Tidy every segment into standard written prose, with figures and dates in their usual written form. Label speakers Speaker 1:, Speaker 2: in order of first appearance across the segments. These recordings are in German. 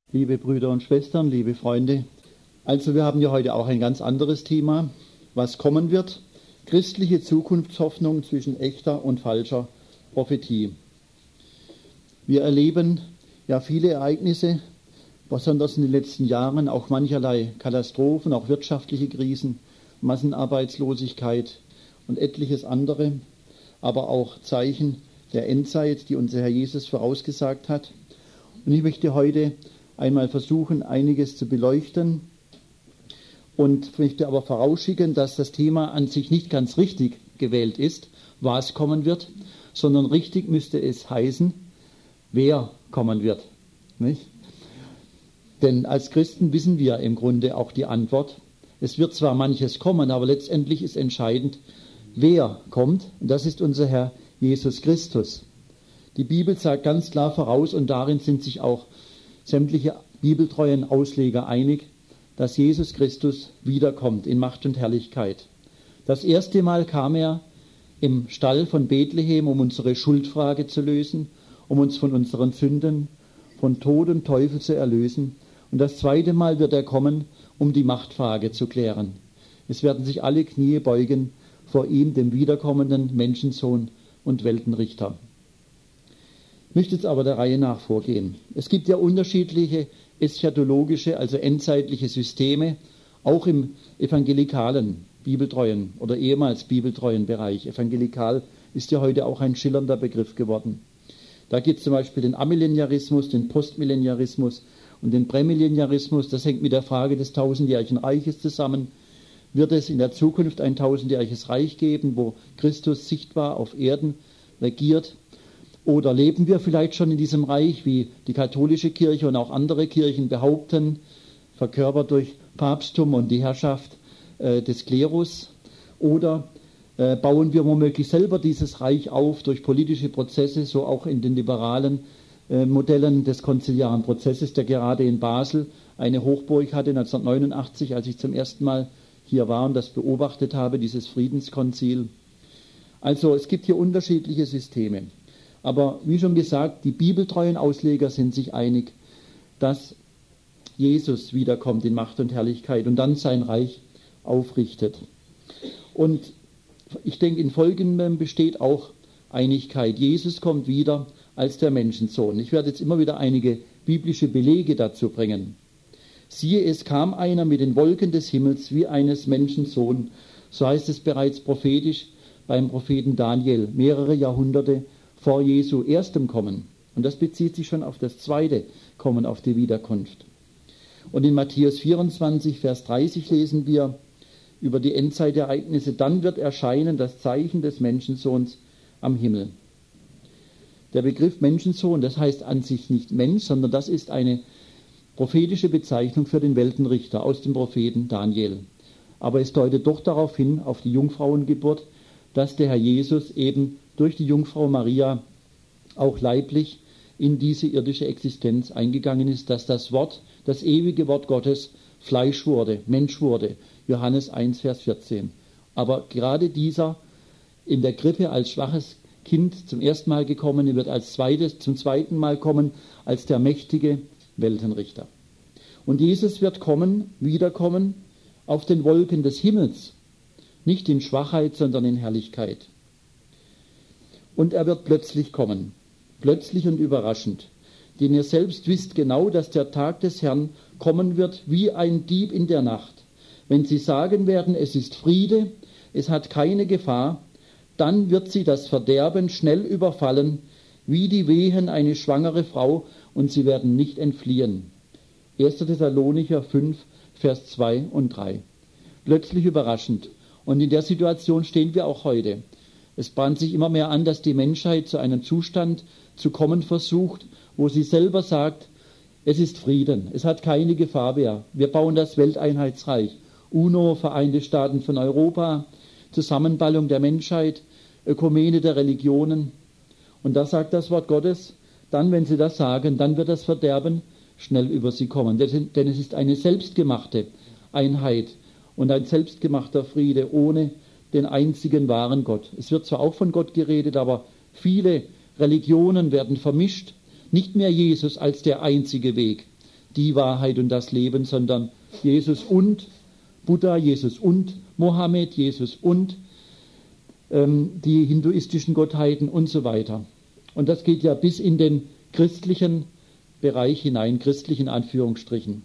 Speaker 1: Liebe Brüder und Schwestern, liebe Freunde, also wir haben ja heute auch ein ganz anderes Thema, was kommen wird. Christliche Zukunftshoffnung zwischen echter und falscher Prophetie. Wir erleben ja viele Ereignisse, besonders in den letzten Jahren, auch mancherlei Katastrophen, auch wirtschaftliche Krisen, Massenarbeitslosigkeit und etliches andere, aber auch Zeichen der Endzeit, die unser Herr Jesus vorausgesagt hat. Und ich möchte heute einmal versuchen, einiges zu beleuchten und möchte aber vorausschicken, dass das Thema an sich nicht ganz richtig gewählt ist, was kommen wird, sondern richtig müsste es heißen, wer kommen wird. Nicht? Denn als Christen wissen wir im Grunde auch die Antwort. Es wird zwar manches kommen, aber letztendlich ist entscheidend, wer kommt. Und das ist unser Herr Jesus Christus. Die Bibel sagt ganz klar voraus, und darin sind sich auch sämtliche bibeltreuen Ausleger einig, dass Jesus Christus wiederkommt in Macht und Herrlichkeit. Das erste Mal kam er im Stall von Bethlehem, um unsere Schuldfrage zu lösen, um uns von unseren Sünden, von Tod und Teufel zu erlösen. Und das zweite Mal wird er kommen, um die Machtfrage zu klären. Es werden sich alle Knie beugen vor ihm, dem wiederkommenden Menschensohn und Weltenrichter. Ich möchte jetzt aber der Reihe nach vorgehen. Es gibt ja unterschiedliche eschatologische, also endzeitliche Systeme, auch im evangelikalen, bibeltreuen oder ehemals bibeltreuen Bereich. Evangelikal ist ja heute auch ein schillernder Begriff geworden. Da gibt es zum Beispiel den Amillenniarismus, den Postmillenniarismus und den Prämillenniarismus. Das hängt mit der Frage des tausendjährigen Reiches zusammen. Wird es in der Zukunft ein tausendjähriges Reich geben, wo Christus sichtbar auf Erden regiert? Oder leben wir vielleicht schon in diesem Reich, wie die katholische Kirche und auch andere Kirchen behaupten, verkörpert durch Papsttum und die Herrschaft des Klerus? Oder bauen wir womöglich selber dieses Reich auf durch politische Prozesse, so auch in den liberalen Modellen des konziliaren Prozesses, der gerade in Basel eine Hochburg hatte 1989, als ich zum ersten Mal hier war und das beobachtet habe, dieses Friedenskonzil. Also es gibt hier unterschiedliche Systeme. Aber wie schon gesagt, die bibeltreuen Ausleger sind sich einig, dass Jesus wiederkommt in Macht und Herrlichkeit und dann sein Reich aufrichtet. Und ich denke, in Folgendem besteht auch Einigkeit. Jesus kommt wieder als der Menschensohn. Ich werde jetzt immer wieder einige biblische Belege dazu bringen. Siehe, es kam einer mit den Wolken des Himmels wie eines Menschensohn. So heißt es bereits prophetisch beim Propheten Daniel, mehrere Jahrhunderte vor Jesu erstem Kommen. Und das bezieht sich schon auf das zweite Kommen, auf die Wiederkunft. Und in Matthäus 24, Vers 30 lesen wir über die Endzeitereignisse, dann wird erscheinen das Zeichen des Menschensohns am Himmel. Der Begriff Menschensohn, das heißt an sich nicht Mensch, sondern das ist eine prophetische Bezeichnung für den Weltenrichter aus dem Propheten Daniel. Aber es deutet doch darauf hin, auf die Jungfrauengeburt, dass der Herr Jesus eben durch die Jungfrau Maria auch leiblich in diese irdische Existenz eingegangen ist, dass das Wort, das ewige Wort Gottes, Fleisch wurde, Mensch wurde. Johannes 1, Vers 14. Aber gerade dieser in der Krippe als schwaches Kind zum ersten Mal gekommen, wird zum zweiten Mal kommen als der mächtige Weltenrichter. Und Jesus wird wiederkommen auf den Wolken des Himmels, nicht in Schwachheit, sondern in Herrlichkeit. Und er wird plötzlich kommen, plötzlich und überraschend. Denn ihr selbst wisst genau, dass der Tag des Herrn kommen wird wie ein Dieb in der Nacht. Wenn sie sagen werden, es ist Friede, es hat keine Gefahr, dann wird sie das Verderben schnell überfallen, wie die Wehen eine schwangere Frau, und sie werden nicht entfliehen. 1. Thessalonicher 5, Vers 2 und 3. Plötzlich überraschend. Und in der Situation stehen wir auch heute. Es bahnt sich immer mehr an, dass die Menschheit zu einem Zustand zu kommen versucht, wo sie selber sagt, es ist Frieden, es hat keine Gefahr mehr. Wir bauen das Welteinheitsreich. UNO, Vereinte Staaten von Europa, Zusammenballung der Menschheit, Ökumene der Religionen. Und da sagt das Wort Gottes, dann, wenn sie das sagen, dann wird das Verderben schnell über sie kommen. Denn es ist eine selbstgemachte Einheit und ein selbstgemachter Friede ohne den einzigen wahren Gott. Es wird zwar auch von Gott geredet, aber viele Religionen werden vermischt. Nicht mehr Jesus als der einzige Weg die Wahrheit und das Leben, sondern Jesus und Buddha, Jesus und Mohammed, Jesus und die hinduistischen Gottheiten und so weiter. Und das geht ja bis in den christlichen Bereich hinein, christlichen Anführungsstrichen.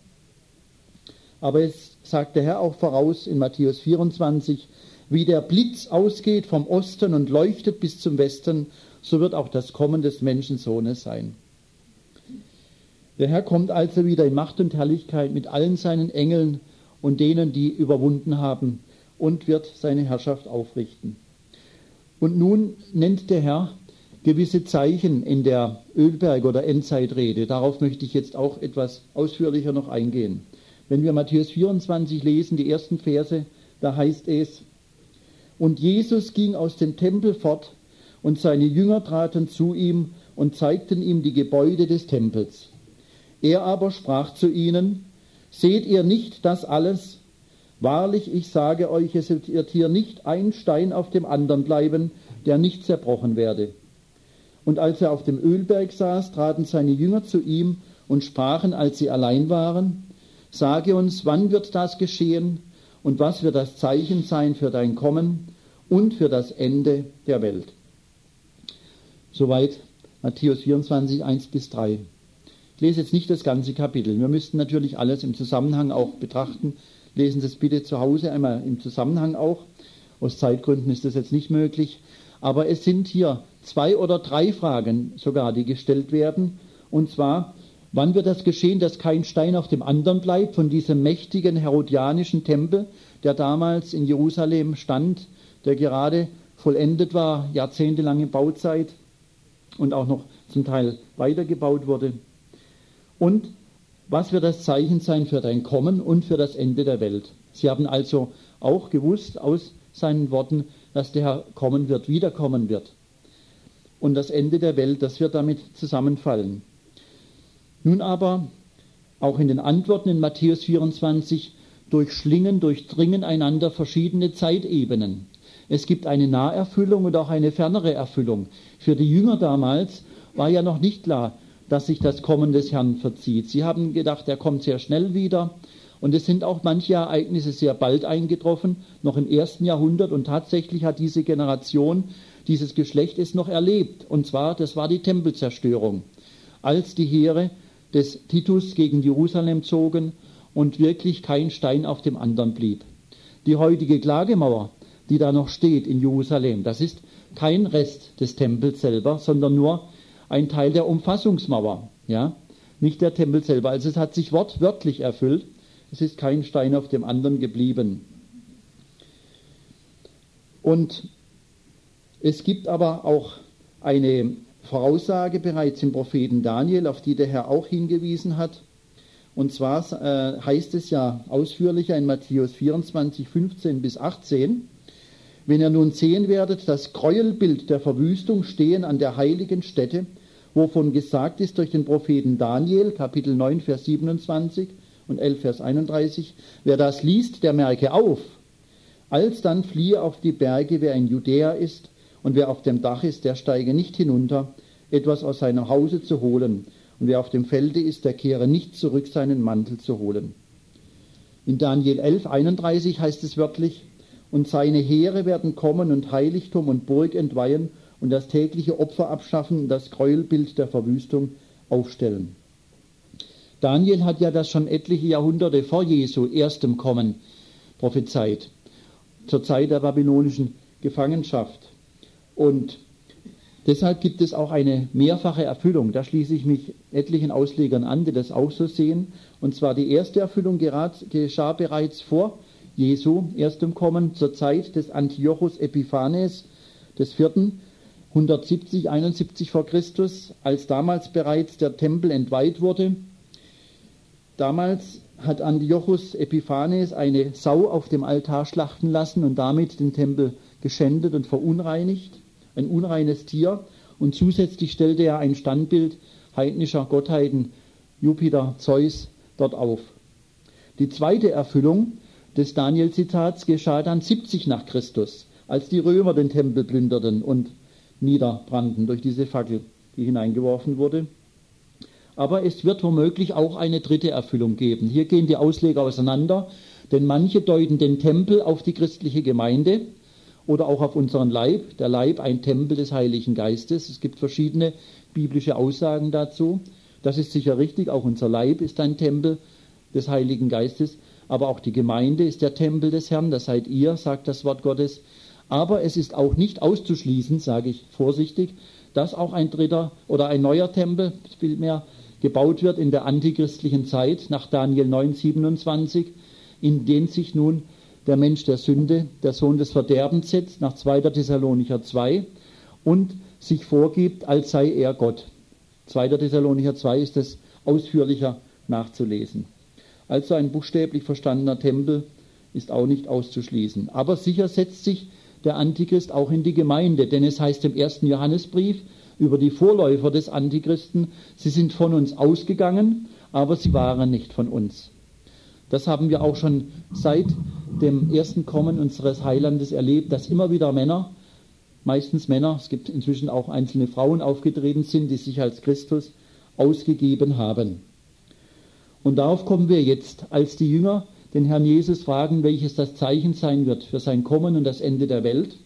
Speaker 1: Aber es sagt der Herr auch voraus in Matthäus 24, wie der Blitz ausgeht vom Osten und leuchtet bis zum Westen, so wird auch das Kommen des Menschensohnes sein. Der Herr kommt also wieder in Macht und Herrlichkeit mit allen seinen Engeln und denen, die überwunden haben, und wird seine Herrschaft aufrichten. Und nun nennt der Herr gewisse Zeichen in der Ölberg- oder Endzeitrede. Darauf möchte ich jetzt auch etwas ausführlicher noch eingehen. Wenn wir Matthäus 24 lesen, die ersten Verse, da heißt es: Und Jesus ging aus dem Tempel fort, und seine Jünger traten zu ihm und zeigten ihm die Gebäude des Tempels. Er aber sprach zu ihnen: Seht ihr nicht das alles? Wahrlich, ich sage euch, es wird hier nicht ein Stein auf dem anderen bleiben, der nicht zerbrochen werde. Und als er auf dem Ölberg saß, traten seine Jünger zu ihm und sprachen, als sie allein waren: Sage uns, wann wird das geschehen und was wird das Zeichen sein für dein Kommen und für das Ende der Welt? Soweit Matthäus 24, 1-3. Ich lese jetzt nicht das ganze Kapitel. Wir müssten natürlich alles im Zusammenhang auch betrachten. Lesen Sie es bitte zu Hause einmal im Zusammenhang auch. Aus Zeitgründen ist das jetzt nicht möglich. Aber es sind hier 2 oder 3 Fragen sogar, die gestellt werden. Und zwar, wann wird das geschehen, dass kein Stein auf dem anderen bleibt von diesem mächtigen herodianischen Tempel, der damals in Jerusalem stand, der gerade vollendet war, jahrzehntelange Bauzeit und auch noch zum Teil weitergebaut wurde. Und was wird das Zeichen sein für dein Kommen und für das Ende der Welt? Sie haben also auch gewusst aus seinen Worten, dass der Herr kommen wird, wiederkommen wird. Und das Ende der Welt, das wird damit zusammenfallen. Nun aber, auch in den Antworten in Matthäus 24, durchdringen einander verschiedene Zeitebenen. Es gibt eine Naherfüllung und auch eine fernere Erfüllung. Für die Jünger damals war ja noch nicht klar, dass sich das Kommen des Herrn verzieht. Sie haben gedacht, er kommt sehr schnell wieder. Und es sind auch manche Ereignisse sehr bald eingetroffen, noch im 1. Jahrhundert. Und tatsächlich hat diese Generation, dieses Geschlecht es noch erlebt. Und zwar, das war die Tempelzerstörung, als die Heere des Titus gegen Jerusalem zogen und wirklich kein Stein auf dem anderen blieb. Die heutige Klagemauer, die da noch steht in Jerusalem, das ist kein Rest des Tempels selber, sondern nur ein Teil der Umfassungsmauer, ja, nicht der Tempel selber. Also es hat sich wortwörtlich erfüllt. Es ist kein Stein auf dem anderen geblieben. Und es gibt aber auch eine Voraussage bereits im Propheten Daniel, auf die der Herr auch hingewiesen hat. Und zwar heißt es ja ausführlicher in Matthäus 24, 15-18, wenn ihr nun sehen werdet, das Gräuelbild der Verwüstung stehen an der heiligen Stätte, wovon gesagt ist durch den Propheten Daniel, Kapitel 9, Vers 27 und 11, Vers 31, wer das liest, der merke auf. Alsdann fliehe auf die Berge, wer in Judäa ist, und wer auf dem Dach ist, der steige nicht hinunter, etwas aus seinem Hause zu holen. Und wer auf dem Felde ist, der kehre nicht zurück, seinen Mantel zu holen. In Daniel 11, 31 heißt es wörtlich, und seine Heere werden kommen und Heiligtum und Burg entweihen und das tägliche Opfer abschaffen und das Gräuelbild der Verwüstung aufstellen. Daniel hat ja das schon etliche Jahrhunderte vor Jesu erstem Kommen prophezeit, zur Zeit der babylonischen Gefangenschaft. Und deshalb gibt es auch eine mehrfache Erfüllung. Da schließe ich mich etlichen Auslegern an, die das auch so sehen. Und zwar die erste Erfüllung geschah bereits vor Jesu erstem Kommen, zur Zeit des Antiochus Epiphanes des 4. 170, 71 vor Christus, als damals bereits der Tempel entweiht wurde. Damals hat Antiochus Epiphanes eine Sau auf dem Altar schlachten lassen und damit den Tempel geschändet und verunreinigt, ein unreines Tier. Und zusätzlich stellte er ein Standbild heidnischer Gottheiten, Jupiter, Zeus, dort auf. Die zweite Erfüllung des Daniel-Zitats geschah dann 70 nach Christus, als die Römer den Tempel plünderten und niederbrannten durch diese Fackel, die hineingeworfen wurde. Aber es wird womöglich auch eine dritte Erfüllung geben. Hier gehen die Ausleger auseinander, denn manche deuten den Tempel auf die christliche Gemeinde oder auch auf unseren Leib. Der Leib ein Tempel des Heiligen Geistes. Es gibt verschiedene biblische Aussagen dazu. Das ist sicher richtig, auch unser Leib ist ein Tempel des Heiligen Geistes. Aber auch die Gemeinde ist der Tempel des Herrn, das seid ihr, sagt das Wort Gottes. Aber es ist auch nicht auszuschließen, sage ich vorsichtig, dass auch ein dritter oder ein neuer Tempel vielmehr gebaut wird in der antichristlichen Zeit, nach Daniel 9,27, in den sich nun der Mensch der Sünde, der Sohn des Verderbens setzt, nach 2. Thessalonicher 2, und sich vorgibt, als sei er Gott. 2. Thessalonicher 2 ist es ausführlicher nachzulesen. Also ein buchstäblich verstandener Tempel ist auch nicht auszuschließen. Aber sicher setzt sich der Antichrist auch in die Gemeinde, denn es heißt im 1. Johannesbrief über die Vorläufer des Antichristen, sie sind von uns ausgegangen, aber sie waren nicht von uns. Das haben wir auch schon seit dem ersten Kommen unseres Heilandes erlebt, dass immer wieder Männer, meistens Männer, es gibt inzwischen auch einzelne Frauen aufgetreten sind, die sich als Christus ausgegeben haben. Und darauf kommen wir jetzt, als die Jünger den Herrn Jesus fragen, welches das Zeichen sein wird für sein Kommen und das Ende der Welt.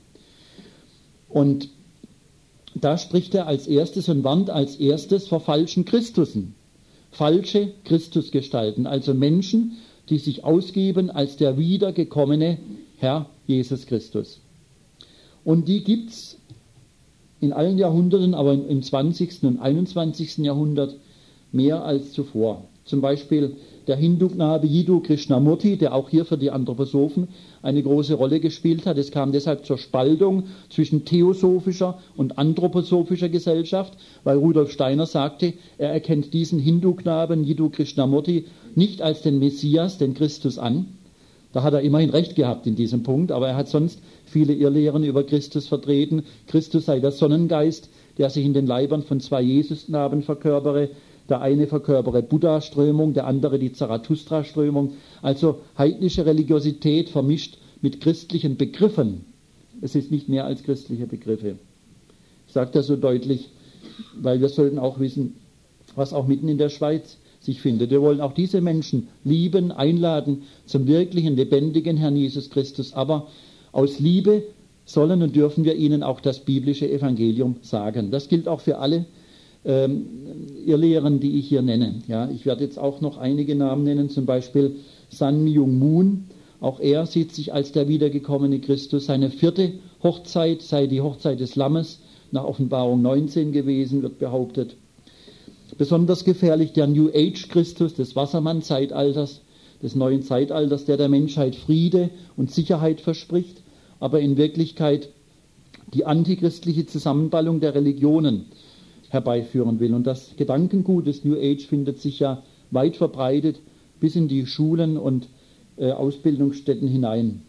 Speaker 1: Und da spricht er als erstes und warnt als erstes vor falschen Christusen, falsche Christusgestalten, also Menschen, die sich ausgeben als der wiedergekommene Herr Jesus Christus. Und die gibt es in allen Jahrhunderten, aber im 20. und 21. Jahrhundert mehr als zuvor. Zum Beispiel der Hindu-Knabe Jiddu Krishnamurti, der auch hier für die Anthroposophen eine große Rolle gespielt hat. Es kam deshalb zur Spaltung zwischen theosophischer und anthroposophischer Gesellschaft, weil Rudolf Steiner sagte, er erkennt diesen Hindu-Knaben Jiddu Krishnamurti nicht als den Messias, den Christus an. Da hat er immerhin recht gehabt in diesem Punkt, aber er hat sonst viele Irrlehren über Christus vertreten. Christus sei der Sonnengeist, der sich in den Leibern von zwei Jesusknaben verkörpere. Der eine verkörpere Buddha-Strömung, der andere die Zarathustra-Strömung. Also heidnische Religiosität vermischt mit christlichen Begriffen. Es ist nicht mehr als christliche Begriffe. Ich sage das so deutlich, weil wir sollten auch wissen, was auch mitten in der Schweiz sich findet. Wir wollen auch diese Menschen lieben, einladen zum wirklichen, lebendigen Herrn Jesus Christus. Aber aus Liebe sollen und dürfen wir ihnen auch das biblische Evangelium sagen. Das gilt auch für alle Irrlehren, die ich hier nenne. Ja, ich werde jetzt auch noch einige Namen nennen, zum Beispiel Sun Myung Moon. Auch er sieht sich als der wiedergekommene Christus. Seine 4. Hochzeit sei die Hochzeit des Lammes, nach Offenbarung 19 gewesen, wird behauptet. Besonders gefährlich der New Age Christus des Wassermann-Zeitalters, des neuen Zeitalters, der Menschheit Friede und Sicherheit verspricht, aber in Wirklichkeit die antichristliche Zusammenballung der Religionen herbeiführen will. Und das Gedankengut des New Age findet sich ja weit verbreitet bis in die Schulen und Ausbildungsstätten hinein.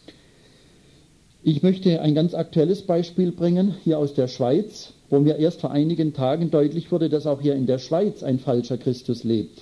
Speaker 1: Ich möchte ein ganz aktuelles Beispiel bringen, hier aus der Schweiz, wo mir erst vor einigen Tagen deutlich wurde, dass auch hier in der Schweiz ein falscher Christus lebt.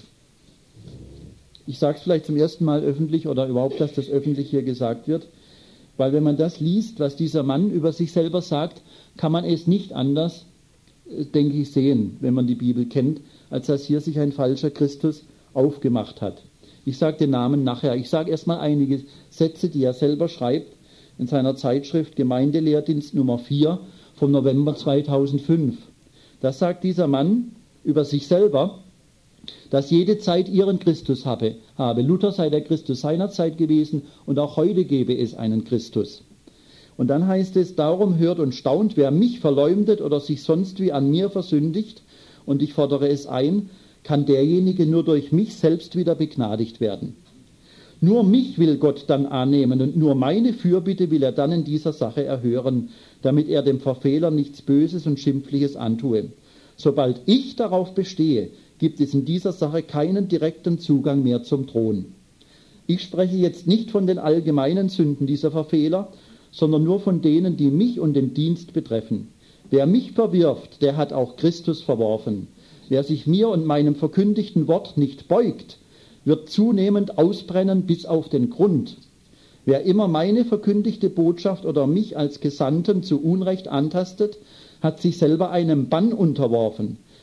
Speaker 1: Ich sage es vielleicht zum ersten Mal öffentlich oder überhaupt, dass das öffentlich hier gesagt wird, weil wenn man das liest, was dieser Mann über sich selber sagt, kann man es nicht anders, denke ich, sehen, wenn man die Bibel kennt, als dass hier sich ein falscher Christus aufgemacht hat. Ich sage den Namen nachher. Ich sage erstmal einige Sätze, die er selber schreibt in seiner Zeitschrift Gemeindelehrdienst Nummer 4 vom November 2005. Da sagt dieser Mann über sich selber, dass jede Zeit ihren Christus habe. Luther sei der Christus seiner Zeit gewesen und auch heute gebe es einen Christus. Und dann heißt es, darum hört und staunt, wer mich verleumdet oder sich sonst wie an mir versündigt, und ich fordere es ein, kann derjenige nur durch mich selbst wieder begnadigt werden. Nur mich will Gott dann annehmen und nur meine Fürbitte will er dann in dieser Sache erhören, damit er dem Verfehler nichts Böses und Schimpfliches antue. Sobald ich darauf bestehe, gibt es in dieser Sache keinen direkten Zugang mehr zum Thron. Ich spreche jetzt nicht von den allgemeinen Sünden dieser Verfehler, sondern nur von denen, die mich und den Dienst betreffen. Wer mich verwirft, der hat auch Christus verworfen. Wer sich mir und meinem verkündigten Wort nicht beugt, wird zunehmend ausbrennen bis auf den Grund. Wer immer meine verkündigte Botschaft oder mich als Gesandten zu Unrecht antastet, hat sich selber einem Bann unterworfen.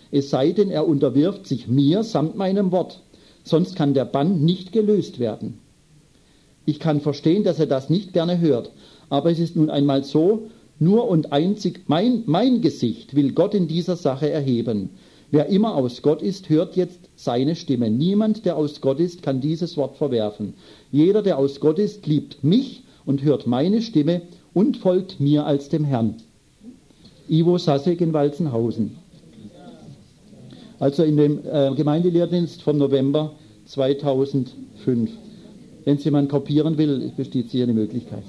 Speaker 1: es sei denn, er unterwirft sich mir samt meinem Wort, sonst kann der Bann nicht gelöst werden. Ich kann verstehen, dass er das nicht gerne hört, aber es ist nun einmal so, nur und einzig mein Gesicht will Gott in dieser Sache erheben. Wer immer aus Gott ist, hört jetzt seine Stimme. Niemand, der aus Gott ist, kann dieses Wort verwerfen. Jeder, der aus Gott ist, liebt mich und hört meine Stimme und folgt mir als dem Herrn. Ivo Sasek in Walzenhausen. Also in dem Gemeindelehrdienst vom November 2005. Wenn es jemand kopieren will, besteht hier eine Möglichkeit.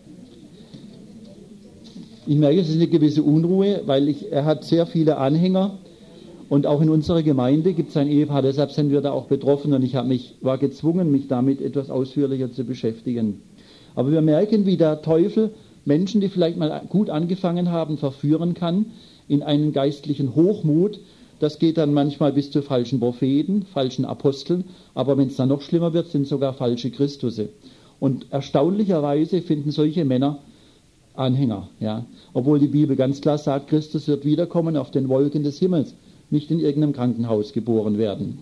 Speaker 1: Ich merke, es ist eine gewisse Unruhe, weil er hat sehr viele Anhänger und auch in unserer Gemeinde gibt es ein Ehepaar, deshalb sind wir da auch betroffen und ich war gezwungen, mich damit etwas ausführlicher zu beschäftigen. Aber wir merken, wie der Teufel Menschen, die vielleicht mal gut angefangen haben, verführen kann in einen geistlichen Hochmut. Das geht dann manchmal bis zu falschen Propheten, falschen Aposteln, aber wenn es dann noch schlimmer wird, sind sogar falsche Christusse. Und erstaunlicherweise finden solche Männer Anhänger, ja. Obwohl die Bibel ganz klar sagt, Christus wird wiederkommen auf den Wolken des Himmels, nicht in irgendeinem Krankenhaus geboren werden.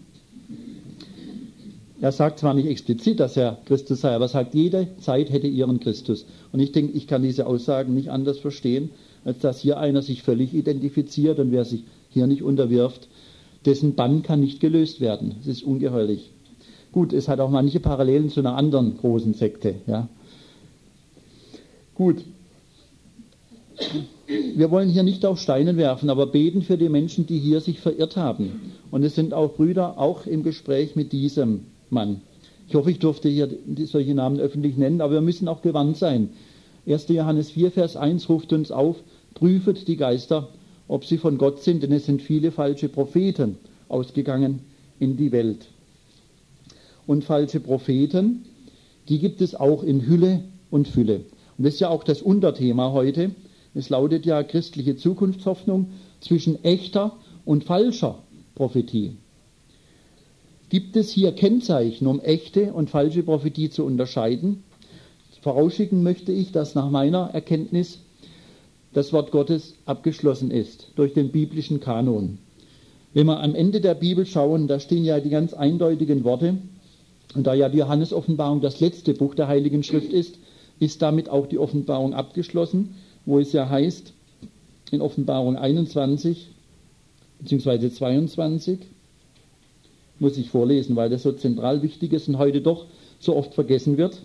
Speaker 1: Er sagt zwar nicht explizit, dass er Christus sei, aber er sagt, jede Zeit hätte ihren Christus. Und ich denke, ich kann diese Aussagen nicht anders verstehen, als dass hier einer sich völlig identifiziert und wer sich hier nicht unterwirft, dessen Bann kann nicht gelöst werden. Es ist ungeheuerlich. Gut, es hat auch manche Parallelen zu einer anderen großen Sekte, ja. Gut. Wir wollen hier nicht auf Steine werfen, aber beten für die Menschen, die hier sich verirrt haben. Und es sind auch Brüder, auch im Gespräch mit diesem Mann. Ich hoffe, ich durfte hier solche Namen öffentlich nennen, aber wir müssen auch gewandt sein. 1. Johannes 4, Vers 1 ruft uns auf, prüfet die Geister, ob sie von Gott sind, denn es sind viele falsche Propheten ausgegangen in die Welt. Und falsche Propheten, die gibt es auch in Hülle und Fülle. Und das ist ja auch das Unterthema heute. Es lautet ja christliche Zukunftshoffnung zwischen echter und falscher Prophetie. Gibt es hier Kennzeichen, um echte und falsche Prophetie zu unterscheiden? Vorausschicken möchte ich, dass nach meiner Erkenntnis das Wort Gottes abgeschlossen ist durch den biblischen Kanon. Wenn wir am Ende der Bibel schauen, da stehen ja die ganz eindeutigen Worte. Und da ja die Johannes-Offenbarung das letzte Buch der Heiligen Schrift ist, ist damit auch die Offenbarung abgeschlossen, wo es ja heißt, in Offenbarung 21 bzw. 22, muss ich vorlesen, weil das so zentral wichtig ist und heute doch so oft vergessen wird.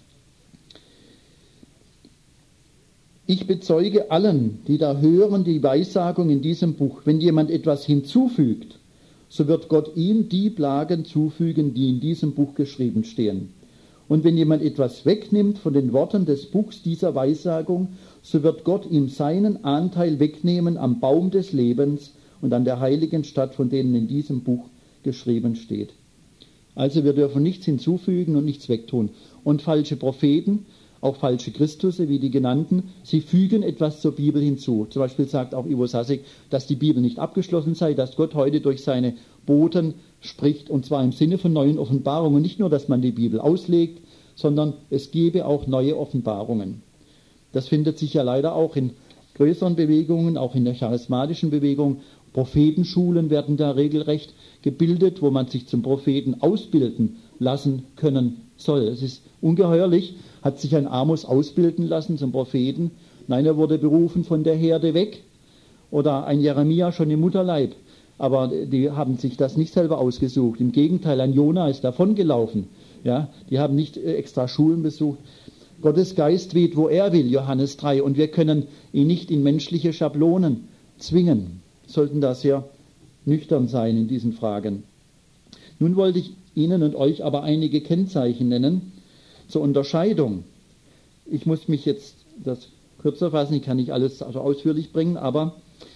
Speaker 1: Ich bezeuge allen, die da hören, die Weissagung in diesem Buch, wenn jemand etwas hinzufügt, so wird Gott ihm die Plagen zufügen, die in diesem Buch geschrieben stehen. Und wenn jemand etwas wegnimmt von den Worten des Buchs dieser Weissagung, so wird Gott ihm seinen Anteil wegnehmen am Baum des Lebens und an der heiligen Stadt, von denen in diesem Buch geschrieben steht. Also wir dürfen nichts hinzufügen und nichts wegtun. Und falsche Propheten, auch falsche Christusse, wie die genannten, sie fügen etwas zur Bibel hinzu. Zum Beispiel sagt auch Ivo Sasek, dass die Bibel nicht abgeschlossen sei, dass Gott heute durch seine Boten spricht, und zwar im Sinne von neuen Offenbarungen. Nicht nur, dass man die Bibel auslegt, sondern es gebe auch neue Offenbarungen. Das findet sich ja leider auch in größeren Bewegungen, auch in der charismatischen Bewegung. Prophetenschulen werden da regelrecht gebildet, wo man sich zum Propheten ausbilden lassen können soll. Es ist ungeheuerlich. Hat sich ein Amos ausbilden lassen zum Propheten? Nein, er wurde berufen von der Herde weg. Oder ein Jeremia schon im Mutterleib. Aber die haben sich das nicht selber ausgesucht. Im Gegenteil, ein Jona ist davongelaufen. Ja, die haben nicht extra Schulen besucht. Gottes Geist weht, wo er will, Johannes 3. Und wir können ihn nicht in menschliche Schablonen zwingen. Wir sollten da sehr nüchtern sein in diesen Fragen. Nun wollte ich Ihnen und euch aber einige Kennzeichen nennen zur Unterscheidung. Ich muss mich jetzt das kürzer fassen, ich kann nicht alles also ausführlich bringen, aber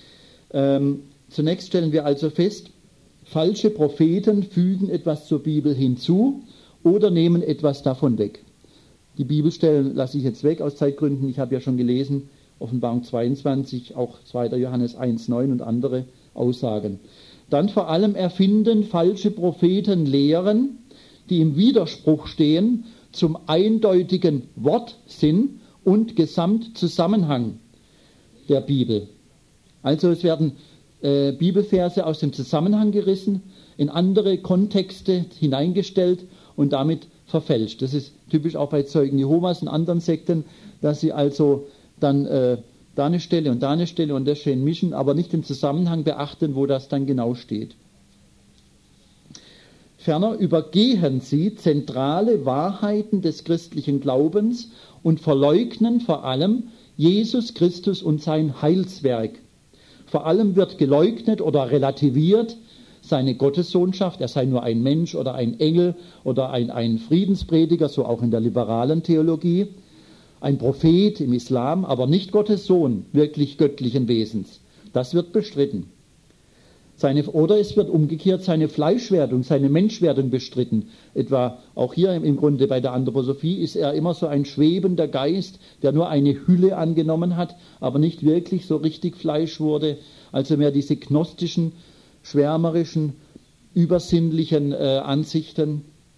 Speaker 1: zunächst stellen wir also fest, falsche Propheten fügen etwas zur Bibel hinzu oder nehmen etwas davon weg. Die Bibelstellen lasse ich jetzt weg aus Zeitgründen. Ich habe ja schon gelesen, Offenbarung 22, auch 2. Johannes 1,9 und andere Aussagen. Dann vor allem erfinden falsche Propheten Lehren, die im Widerspruch stehen zum eindeutigen Wortsinn und Gesamtzusammenhang der Bibel. Also es werden Bibelverse aus dem Zusammenhang gerissen, in andere Kontexte hineingestellt und damit verfälscht. Das ist typisch auch bei Zeugen Jehovas und anderen Sekten, dass sie also dann da eine Stelle und da eine Stelle und das schön mischen, aber nicht den Zusammenhang beachten, wo das dann genau steht. Ferner übergehen sie zentrale Wahrheiten des christlichen Glaubens und verleugnen vor allem Jesus Christus und sein Heilswerk. Vor allem wird geleugnet oder relativiert seine Gottessohnschaft, er sei nur ein Mensch oder ein Engel oder ein Friedensprediger, so auch in der liberalen Theologie, ein Prophet im Islam, aber nicht Gottes Sohn, wirklich göttlichen Wesens. Das wird bestritten. Oder es wird umgekehrt seine Fleischwerdung, seine Menschwerdung bestritten. Etwa auch hier im Grunde bei der Anthroposophie ist er immer so ein schwebender Geist, der nur eine Hülle angenommen hat, aber nicht wirklich so richtig Fleisch wurde. Also mehr diese gnostischen, schwärmerischen, übersinnlichen Ansichten.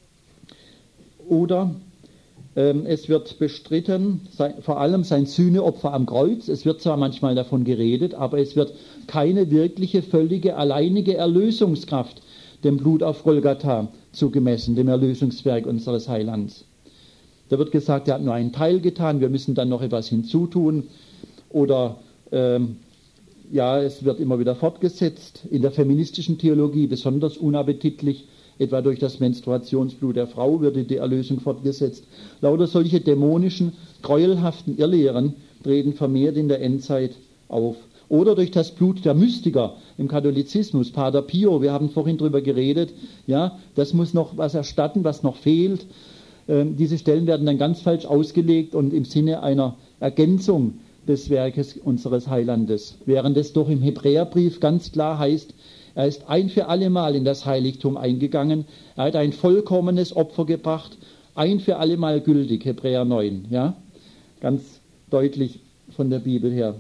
Speaker 1: Oder es wird bestritten, vor allem sein Sühneopfer am Kreuz. Es wird zwar manchmal davon geredet, aber es wird keine wirkliche, völlige, alleinige Erlösungskraft dem Blut auf Golgatha zugemessen, dem Erlösungswerk unseres Heilands. Da wird gesagt, er hat nur einen Teil getan, wir müssen dann noch etwas hinzutun. Oder es wird immer wieder fortgesetzt, in der feministischen Theologie besonders unappetitlich. Etwa durch das Menstruationsblut der Frau würde die Erlösung fortgesetzt. Lauter solche dämonischen, gräuelhaften Irrlehren treten vermehrt in der Endzeit auf. Oder durch das Blut der Mystiker im Katholizismus, Pater Pio, wir haben vorhin darüber geredet, ja, das muss noch was erstatten, was noch fehlt. Diese Stellen werden dann ganz falsch ausgelegt und im Sinne einer Ergänzung des Werkes unseres Heilandes. Während es doch im Hebräerbrief ganz klar heißt, er ist ein für alle Mal in das Heiligtum eingegangen. Er hat ein vollkommenes Opfer gebracht, ein für alle Mal gültig, Hebräer 9. Ja? Ganz deutlich von der Bibel her.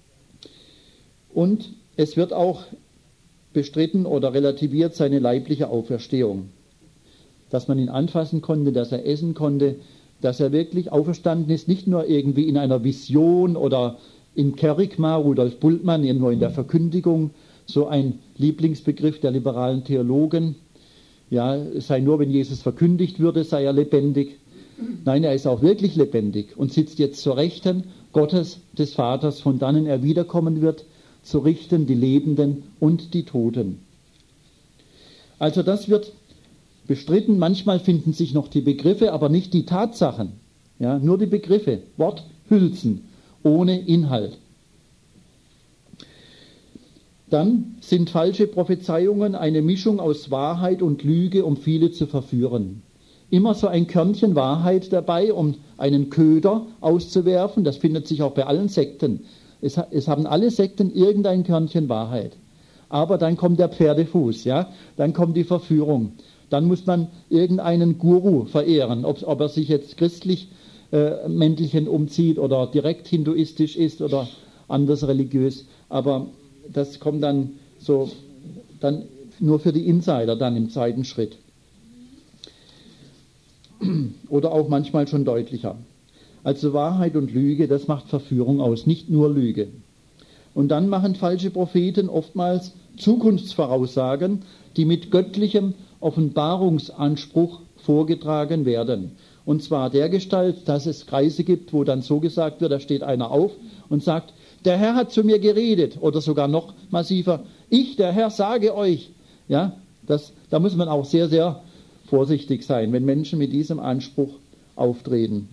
Speaker 1: Und es wird auch bestritten oder relativiert seine leibliche Auferstehung. Dass man ihn anfassen konnte, dass er essen konnte, dass er wirklich auferstanden ist, nicht nur irgendwie in einer Vision oder in Kerygma, Rudolf Bultmann, irgendwo in der Verkündigung, so ein Lieblingsbegriff der liberalen Theologen. Ja, es sei nur, wenn Jesus verkündigt würde, sei er lebendig. Nein, er ist auch wirklich lebendig und sitzt jetzt zur Rechten Gottes, des Vaters, von dannen er wiederkommen wird, zu richten die Lebenden und die Toten. Also das wird bestritten. Manchmal finden sich noch die Begriffe, aber nicht die Tatsachen. Ja, nur die Begriffe, Worthülsen, ohne Inhalt. Dann sind falsche Prophezeiungen eine Mischung aus Wahrheit und Lüge, um viele zu verführen. Immer so ein Körnchen Wahrheit dabei, um einen Köder auszuwerfen. Das findet sich auch bei allen Sekten. Es haben alle Sekten irgendein Körnchen Wahrheit. Aber dann kommt der Pferdefuß, ja? Dann kommt die Verführung. Dann muss man irgendeinen Guru verehren, ob er sich jetzt christlich Mäntelchen umzieht oder direkt hinduistisch ist oder anders religiös. Aber das kommt dann so dann nur für die Insider dann im zweiten Schritt. Oder auch manchmal schon deutlicher. Also Wahrheit und Lüge, das macht Verführung aus, nicht nur Lüge. Und dann machen falsche Propheten oftmals Zukunftsvoraussagen, die mit göttlichem Offenbarungsanspruch vorgetragen werden. Und zwar dergestalt, dass es Kreise gibt, wo dann so gesagt wird, da steht einer auf und sagt, der Herr hat zu mir geredet, oder sogar noch massiver, ich, der Herr, sage euch. Ja, da muss man auch sehr, sehr vorsichtig sein, wenn Menschen mit diesem Anspruch auftreten.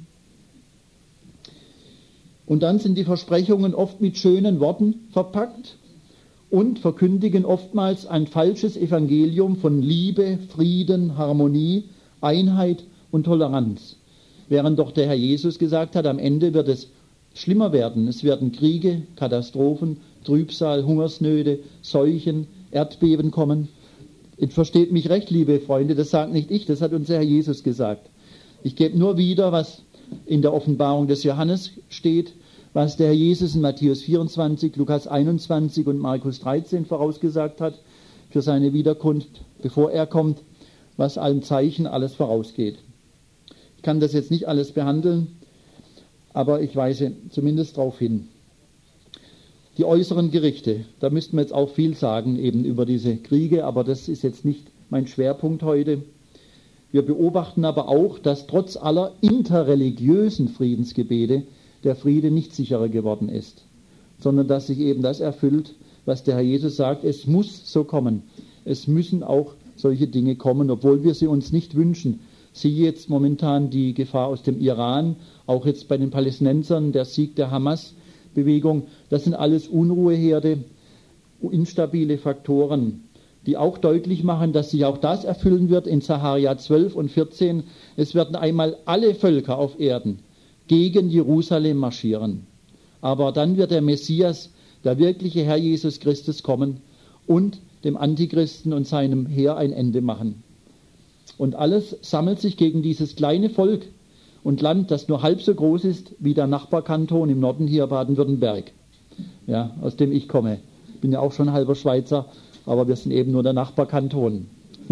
Speaker 1: Und dann sind die Versprechungen oft mit schönen Worten verpackt und verkündigen oftmals ein falsches Evangelium von Liebe, Frieden, Harmonie, Einheit und Toleranz. Während doch der Herr Jesus gesagt hat, am Ende wird es schlimmer werden. Es werden Kriege, Katastrophen, Trübsal, Hungersnöte, Seuchen, Erdbeben kommen. Jetzt versteht mich recht, liebe Freunde, das sagt nicht ich, das hat unser Herr Jesus gesagt. Ich gebe nur wieder, was in der Offenbarung des Johannes steht, was der Herr Jesus in Matthäus 24, Lukas 21 und Markus 13 vorausgesagt hat für seine Wiederkunft, bevor er kommt, was allen Zeichen alles vorausgeht. Ich kann das jetzt nicht alles behandeln, aber ich weise zumindest darauf hin. Die äußeren Gerichte, da müssten wir jetzt auch viel sagen, eben über diese Kriege, aber das ist jetzt nicht mein Schwerpunkt heute. Wir beobachten aber auch, dass trotz aller interreligiösen Friedensgebete der Friede nicht sicherer geworden ist, sondern dass sich eben das erfüllt, was der Herr Jesus sagt, es muss so kommen. Es müssen auch solche Dinge kommen, obwohl wir sie uns nicht wünschen. Siehe jetzt momentan die Gefahr aus dem Iran, auch jetzt bei den Palästinensern, der Sieg der Hamas-Bewegung. Das sind alles Unruheherde, instabile Faktoren, die auch deutlich machen, dass sich auch das erfüllen wird in Sacharja 12 und 14. Es werden einmal alle Völker auf Erden gegen Jerusalem marschieren. Aber dann wird der Messias, der wirkliche Herr Jesus Christus, kommen und dem Antichristen und seinem Heer ein Ende machen. Und alles sammelt sich gegen dieses kleine Volk und Land, das nur halb so groß ist wie der Nachbarkanton im Norden hier, Baden-Württemberg, ja, aus dem ich komme. Ich bin ja auch schon halber Schweizer, aber wir sind eben nur der Nachbarkanton.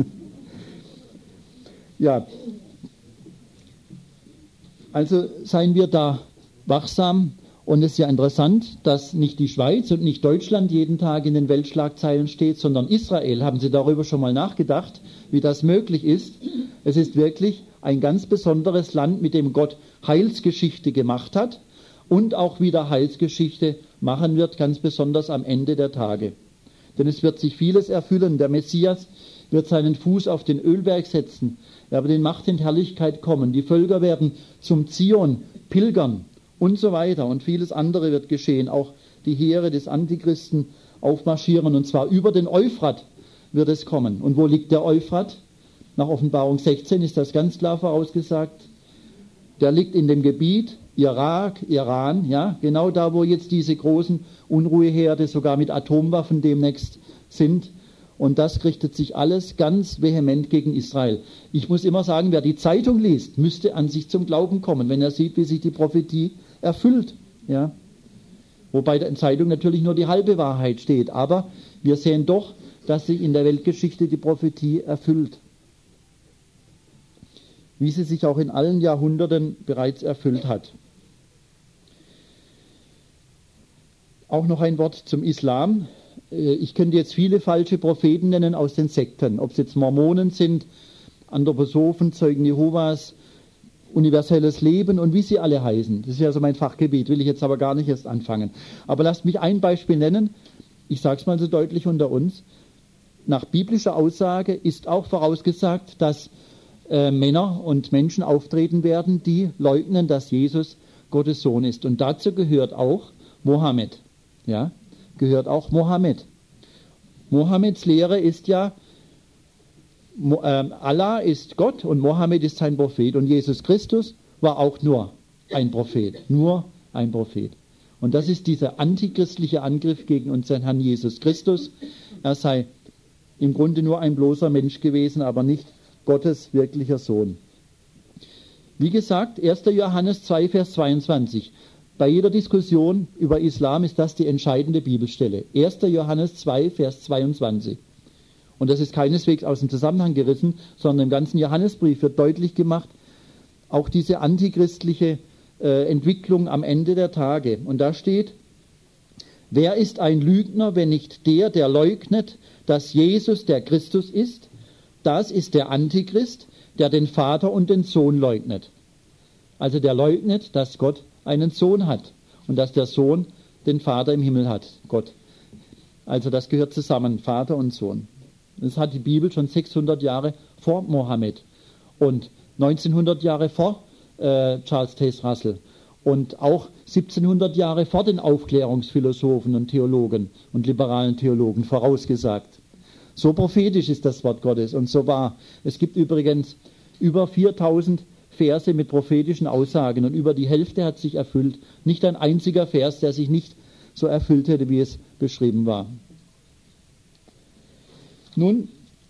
Speaker 1: Ja, also seien wir da wachsam. Und es ist ja interessant, dass nicht die Schweiz und nicht Deutschland jeden Tag in den Weltschlagzeilen steht, sondern Israel. Haben Sie darüber schon mal nachgedacht, wie das möglich ist? Es ist wirklich ein ganz besonderes Land, mit dem Gott Heilsgeschichte gemacht hat und auch wieder Heilsgeschichte machen wird, ganz besonders am Ende der Tage. Denn es wird sich vieles erfüllen. Der Messias wird seinen Fuß auf den Ölberg setzen. Er wird in Macht und Herrlichkeit kommen. Die Völker werden zum Zion pilgern. Und so weiter. Und vieles andere wird geschehen. Auch die Heere des Antichristen aufmarschieren. Und zwar über den Euphrat wird es kommen. Und wo liegt der Euphrat? Nach Offenbarung 16 ist das ganz klar vorausgesagt. Der liegt in dem Gebiet Irak, Iran, ja, genau da, wo jetzt diese großen Unruheherde sogar mit Atomwaffen demnächst sind. Und das richtet sich alles ganz vehement gegen Israel. Ich muss immer sagen, wer die Zeitung liest, müsste an sich zum Glauben kommen, wenn er sieht, wie sich die Prophetie erfüllt. Ja. Wobei in der Zeitung natürlich nur die halbe Wahrheit steht. Aber wir sehen doch, dass sich in der Weltgeschichte die Prophetie erfüllt. Wie sie sich auch in allen Jahrhunderten bereits erfüllt hat. Auch noch ein Wort zum Islam. Ich könnte jetzt viele falsche Propheten nennen aus den Sekten, ob es jetzt Mormonen sind, Anthroposophen, Zeugen Jehovas, universelles Leben und wie sie alle heißen. Das ist ja so mein Fachgebiet, will ich jetzt aber gar nicht erst anfangen. Aber lasst mich ein Beispiel nennen, ich sage es mal so deutlich unter uns. Nach biblischer Aussage ist auch vorausgesagt, dass Männer und Menschen auftreten werden, die leugnen, dass Jesus Gottes Sohn ist. Und dazu gehört auch Mohammed. Ja, gehört auch Mohammed. Mohammeds Lehre ist ja, Allah ist Gott und Mohammed ist sein Prophet. Und Jesus Christus war auch nur ein Prophet. Nur ein Prophet. Und das ist dieser antichristliche Angriff gegen unseren Herrn Jesus Christus. Er sei im Grunde nur ein bloßer Mensch gewesen, aber nicht Gottes wirklicher Sohn. Wie gesagt, 1. Johannes 2, Vers 22. Bei jeder Diskussion über Islam ist das die entscheidende Bibelstelle. 1. Johannes 2, Vers 22. Und das ist keineswegs aus dem Zusammenhang gerissen, sondern im ganzen Johannesbrief wird deutlich gemacht, auch diese antichristliche Entwicklung am Ende der Tage. Und da steht, wer ist ein Lügner, wenn nicht der, der leugnet, dass Jesus der Christus ist? Das ist der Antichrist, der den Vater und den Sohn leugnet. Also der leugnet, dass Gott einen Sohn hat und dass der Sohn den Vater im Himmel hat, Gott. Also das gehört zusammen, Vater und Sohn. Das hat die Bibel schon 600 Jahre vor Mohammed und 1900 Jahre vor Charles Taze Russell und auch 1700 Jahre vor den Aufklärungsphilosophen und Theologen und liberalen Theologen vorausgesagt. So prophetisch ist das Wort Gottes und so wahr. Es gibt übrigens über 4000 Verse mit prophetischen Aussagen und über die Hälfte hat sich erfüllt. Nicht ein einziger Vers, der sich nicht so erfüllt hätte, wie es beschrieben war. Nun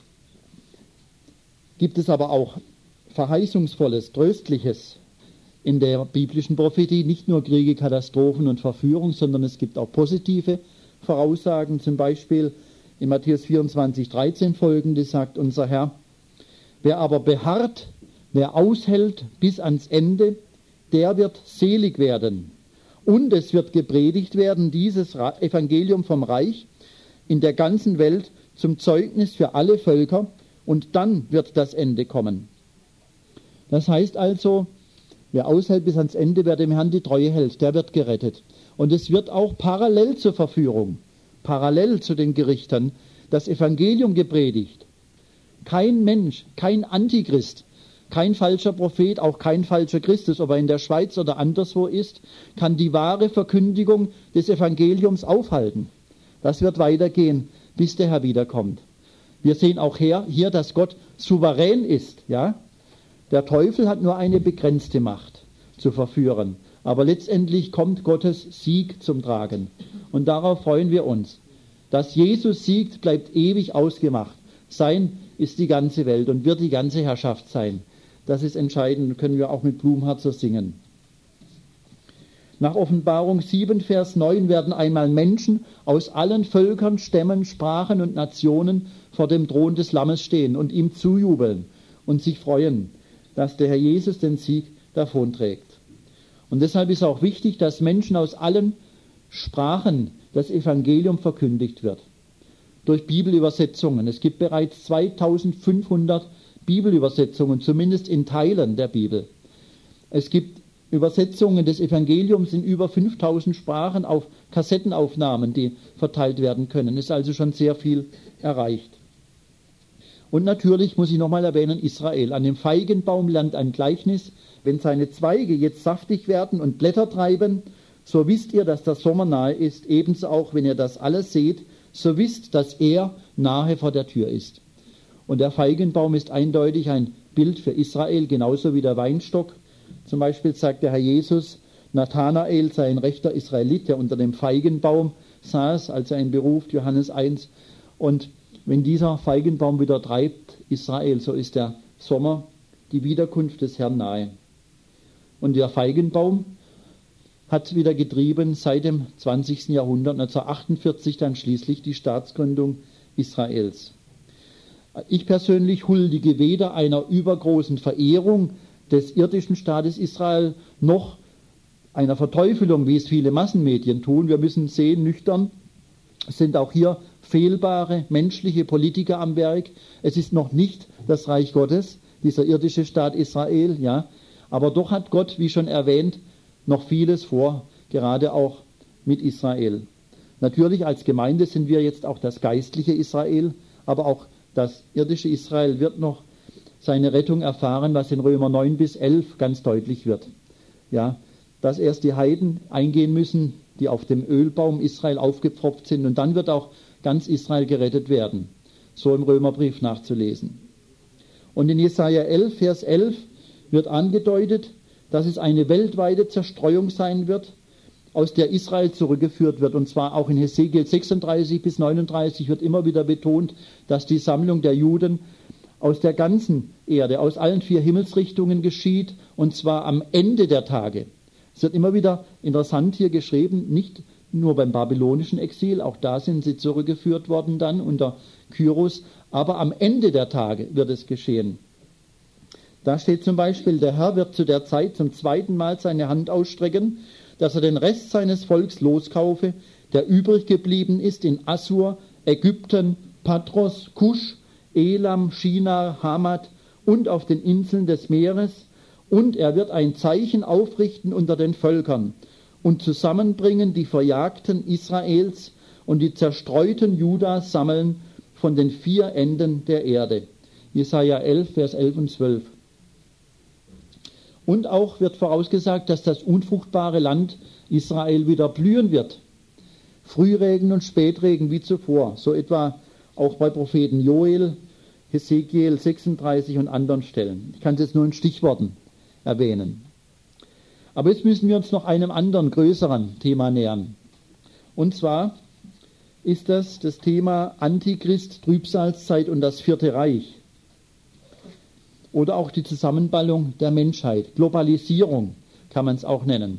Speaker 1: gibt es aber auch Verheißungsvolles, Tröstliches in der biblischen Prophetie. Nicht nur Kriege, Katastrophen und Verführung, sondern es gibt auch positive Voraussagen. Zum Beispiel in Matthäus 24, 13 folgende sagt unser Herr, wer aber beharrt, wer aushält bis ans Ende, der wird selig werden. Und es wird gepredigt werden, dieses Evangelium vom Reich in der ganzen Welt zum Zeugnis für alle Völker, und dann wird das Ende kommen. Das heißt also, wer aushält bis ans Ende, wer dem Herrn die Treue hält, der wird gerettet. Und es wird auch parallel zur Verführung, parallel zu den Gerichten, das Evangelium gepredigt. Kein Mensch, kein Antichrist, kein falscher Prophet, auch kein falscher Christus, ob er in der Schweiz oder anderswo ist, kann die wahre Verkündigung des Evangeliums aufhalten. Das wird weitergehen, bis der Herr wiederkommt. Wir sehen auch hier, dass Gott souverän ist. Ja? Der Teufel hat nur eine begrenzte Macht zu verführen. Aber letztendlich kommt Gottes Sieg zum Tragen. Und darauf freuen wir uns. Dass Jesus siegt, bleibt ewig ausgemacht. Sein ist die ganze Welt und wird die ganze Herrschaft sein. Das ist entscheidend, können wir auch mit Blumenherz so singen. Nach Offenbarung 7, Vers 9 werden einmal Menschen aus allen Völkern, Stämmen, Sprachen und Nationen vor dem Thron des Lammes stehen und ihm zujubeln und sich freuen, dass der Herr Jesus den Sieg davonträgt. Und deshalb ist auch wichtig, dass Menschen aus allen Sprachen das Evangelium verkündigt wird. Durch Bibelübersetzungen. Es gibt bereits 2500 Bibelübersetzungen, zumindest in Teilen der Bibel. Es gibt Übersetzungen des Evangeliums in über 5000 Sprachen auf Kassettenaufnahmen, die verteilt werden können. Ist also schon sehr viel erreicht. Und natürlich muss ich nochmal erwähnen, Israel. An dem Feigenbaum lernt ein Gleichnis: Wenn seine Zweige jetzt saftig werden und Blätter treiben, so wisst ihr, dass der Sommer nahe ist. Ebenso auch, wenn ihr das alles seht, so wisst, dass er nahe vor der Tür ist. Und der Feigenbaum ist eindeutig ein Bild für Israel, genauso wie der Weinstock. Zum Beispiel sagt der Herr Jesus, Nathanael sei ein rechter Israelit, der unter dem Feigenbaum saß, als er ihn beruft, Johannes 1. Und wenn dieser Feigenbaum wieder treibt, Israel, so ist der Sommer, die Wiederkunft des Herrn nahe. Und der Feigenbaum hat wieder getrieben seit dem 20. Jahrhundert, 1948 dann schließlich die Staatsgründung Israels. Ich persönlich huldige weder einer übergroßen Verehrung des irdischen Staates Israel noch einer Verteufelung, wie es viele Massenmedien tun. Wir müssen sehen, nüchtern, es sind auch hier fehlbare menschliche Politiker am Werk. Es ist noch nicht das Reich Gottes, dieser irdische Staat Israel, ja. Aber doch hat Gott, wie schon erwähnt, noch vieles vor, gerade auch mit Israel. Natürlich als Gemeinde sind wir jetzt auch das geistliche Israel, aber auch das irdische Israel wird noch seine Rettung erfahren, was in Römer 9 bis 11 ganz deutlich wird. Ja, dass erst die Heiden eingehen müssen, die auf dem Ölbaum Israel aufgepfropft sind, und dann wird auch ganz Israel gerettet werden. So im Römerbrief nachzulesen. Und in Jesaja 11, Vers 11 wird angedeutet, dass es eine weltweite Zerstreuung sein wird, aus der Israel zurückgeführt wird. Und zwar auch in Hesekiel 36 bis 39 wird immer wieder betont, dass die Sammlung der Juden aus der ganzen Erde, aus allen 4 Himmelsrichtungen geschieht, und zwar am Ende der Tage. Es wird immer wieder interessant hier geschrieben, nicht nur beim babylonischen Exil, auch da sind sie zurückgeführt worden dann unter Kyros, aber am Ende der Tage wird es geschehen. Da steht zum Beispiel, der Herr wird zu der Zeit zum zweiten Mal seine Hand ausstrecken, dass er den Rest seines Volks loskaufe, der übrig geblieben ist in Assur, Ägypten, Patros, Kusch, Elam, Shinar, Hamad und auf den Inseln des Meeres, und er wird ein Zeichen aufrichten unter den Völkern und zusammenbringen die Verjagten Israels und die zerstreuten Judas sammeln von den 4 Enden der Erde. Jesaja 11, Vers 11 und 12. Und auch wird vorausgesagt, dass das unfruchtbare Land Israel wieder blühen wird. Frühregen und Spätregen wie zuvor, so etwa auch bei Propheten Joel, Hesekiel 36 und anderen Stellen. Ich kann es jetzt nur in Stichworten erwähnen. Aber jetzt müssen wir uns noch einem anderen, größeren Thema nähern. Und zwar ist das Thema Antichrist, Trübsalzeit und das 4. Reich. Oder auch die Zusammenballung der Menschheit. Globalisierung kann man es auch nennen.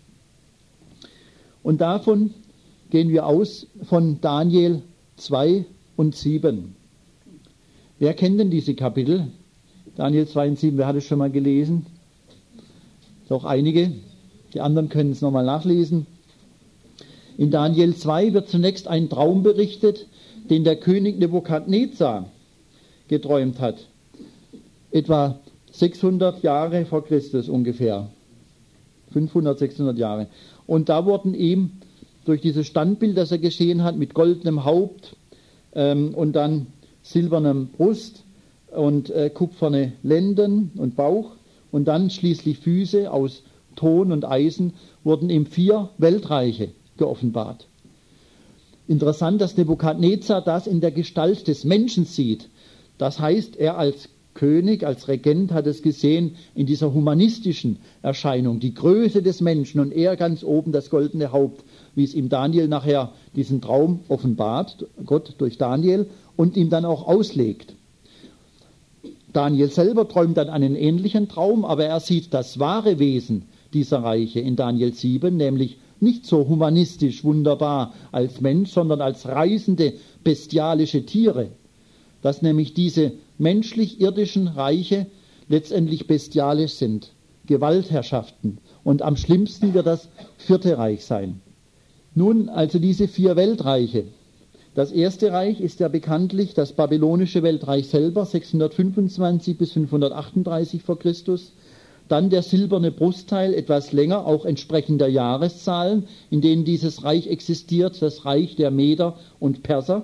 Speaker 1: Und davon gehen wir aus von Daniel 2 und 7. Wer kennt denn diese Kapitel? Daniel 2 und 7, wer hat es schon mal gelesen? Doch einige. Die anderen können es nochmal nachlesen. In Daniel 2 wird zunächst ein Traum berichtet, den der König Nebukadnezar geträumt hat. Etwa 600 Jahre vor Christus ungefähr. 500, 600 Jahre. Und da wurden ihm durch dieses Standbild, das er gesehen hat, mit goldenem Haupt und dann silbernem Brust und kupferne Lenden und Bauch und dann schließlich Füße aus Ton und Eisen, wurden ihm 4 Weltreiche geoffenbart. Interessant, dass Nebukadnezar das in der Gestalt des Menschen sieht. Das heißt, er als König, als Regent hat es gesehen in dieser humanistischen Erscheinung, die Größe des Menschen und er ganz oben das goldene Haupt, wie es ihm Daniel nachher diesen Traum offenbart, Gott durch Daniel, und ihm dann auch auslegt. Daniel selber träumt dann einen ähnlichen Traum, aber er sieht das wahre Wesen dieser Reiche in Daniel 7, nämlich nicht so humanistisch wunderbar als Mensch, sondern als reißende, bestialische Tiere. Dass nämlich diese menschlich-irdischen Reiche letztendlich bestialisch sind, Gewaltherrschaften. Und am schlimmsten wird das 4. Reich sein. Nun also diese 4 Weltreiche. Das erste Reich ist ja bekanntlich das babylonische Weltreich selber, 625 bis 538 vor Christus. Dann der silberne Brustteil, etwas länger, auch entsprechend der Jahreszahlen, in denen dieses Reich existiert, das Reich der Meder und Perser,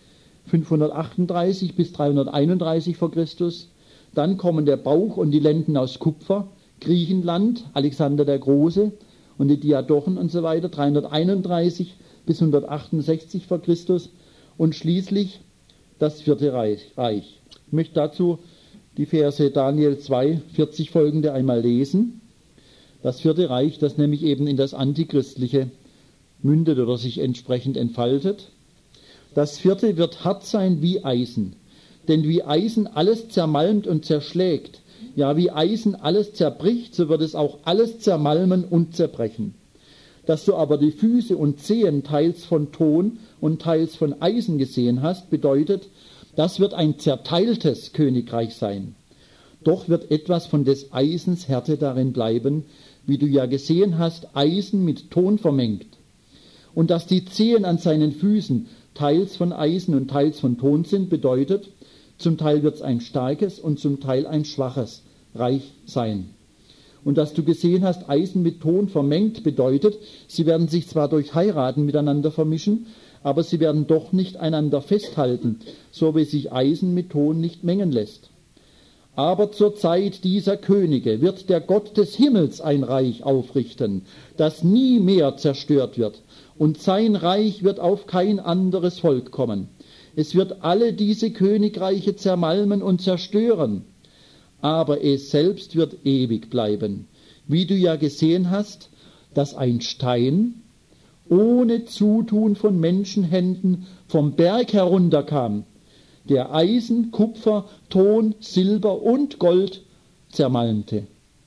Speaker 1: 538 bis 331 vor Christus. Dann kommen der Bauch und die Lenden aus Kupfer, Griechenland, Alexander der Große und die Diadochen und so weiter, 331 bis 168 vor Christus. Und schließlich das 4. Reich. Ich möchte dazu die Verse Daniel 2, 40 folgende einmal lesen. Das 4. Reich, das nämlich eben in das Antichristliche mündet oder sich entsprechend entfaltet. Das 4. wird hart sein wie Eisen, denn wie Eisen alles zermalmt und zerschlägt, ja wie Eisen alles zerbricht, so wird es auch alles zermalmen und zerbrechen. Dass du aber die Füße und Zehen teils von Ton und teils von Eisen gesehen hast, bedeutet, das wird ein zerteiltes Königreich sein. Doch wird etwas von des Eisens Härte darin bleiben, wie du ja gesehen hast, Eisen mit Ton vermengt. Und dass die Zehen an seinen Füßen teils von Eisen und teils von Ton sind, bedeutet, zum Teil wird es ein starkes und zum Teil ein schwaches Reich sein. Und dass du gesehen hast, Eisen mit Ton vermengt, bedeutet, sie werden sich zwar durch Heiraten miteinander vermischen, aber sie werden doch nicht einander festhalten, so wie sich Eisen mit Ton nicht mengen lässt. Aber zur Zeit dieser Könige wird der Gott des Himmels ein Reich aufrichten, das nie mehr zerstört wird, und sein Reich wird auf kein anderes Volk kommen. Es wird alle diese Königreiche zermalmen und zerstören, aber es selbst wird ewig bleiben. Wie du ja gesehen hast, dass ein Stein ohne Zutun von Menschenhänden vom Berg herunterkam, der Eisen, Kupfer, Ton, Silber und Gold zermalmte.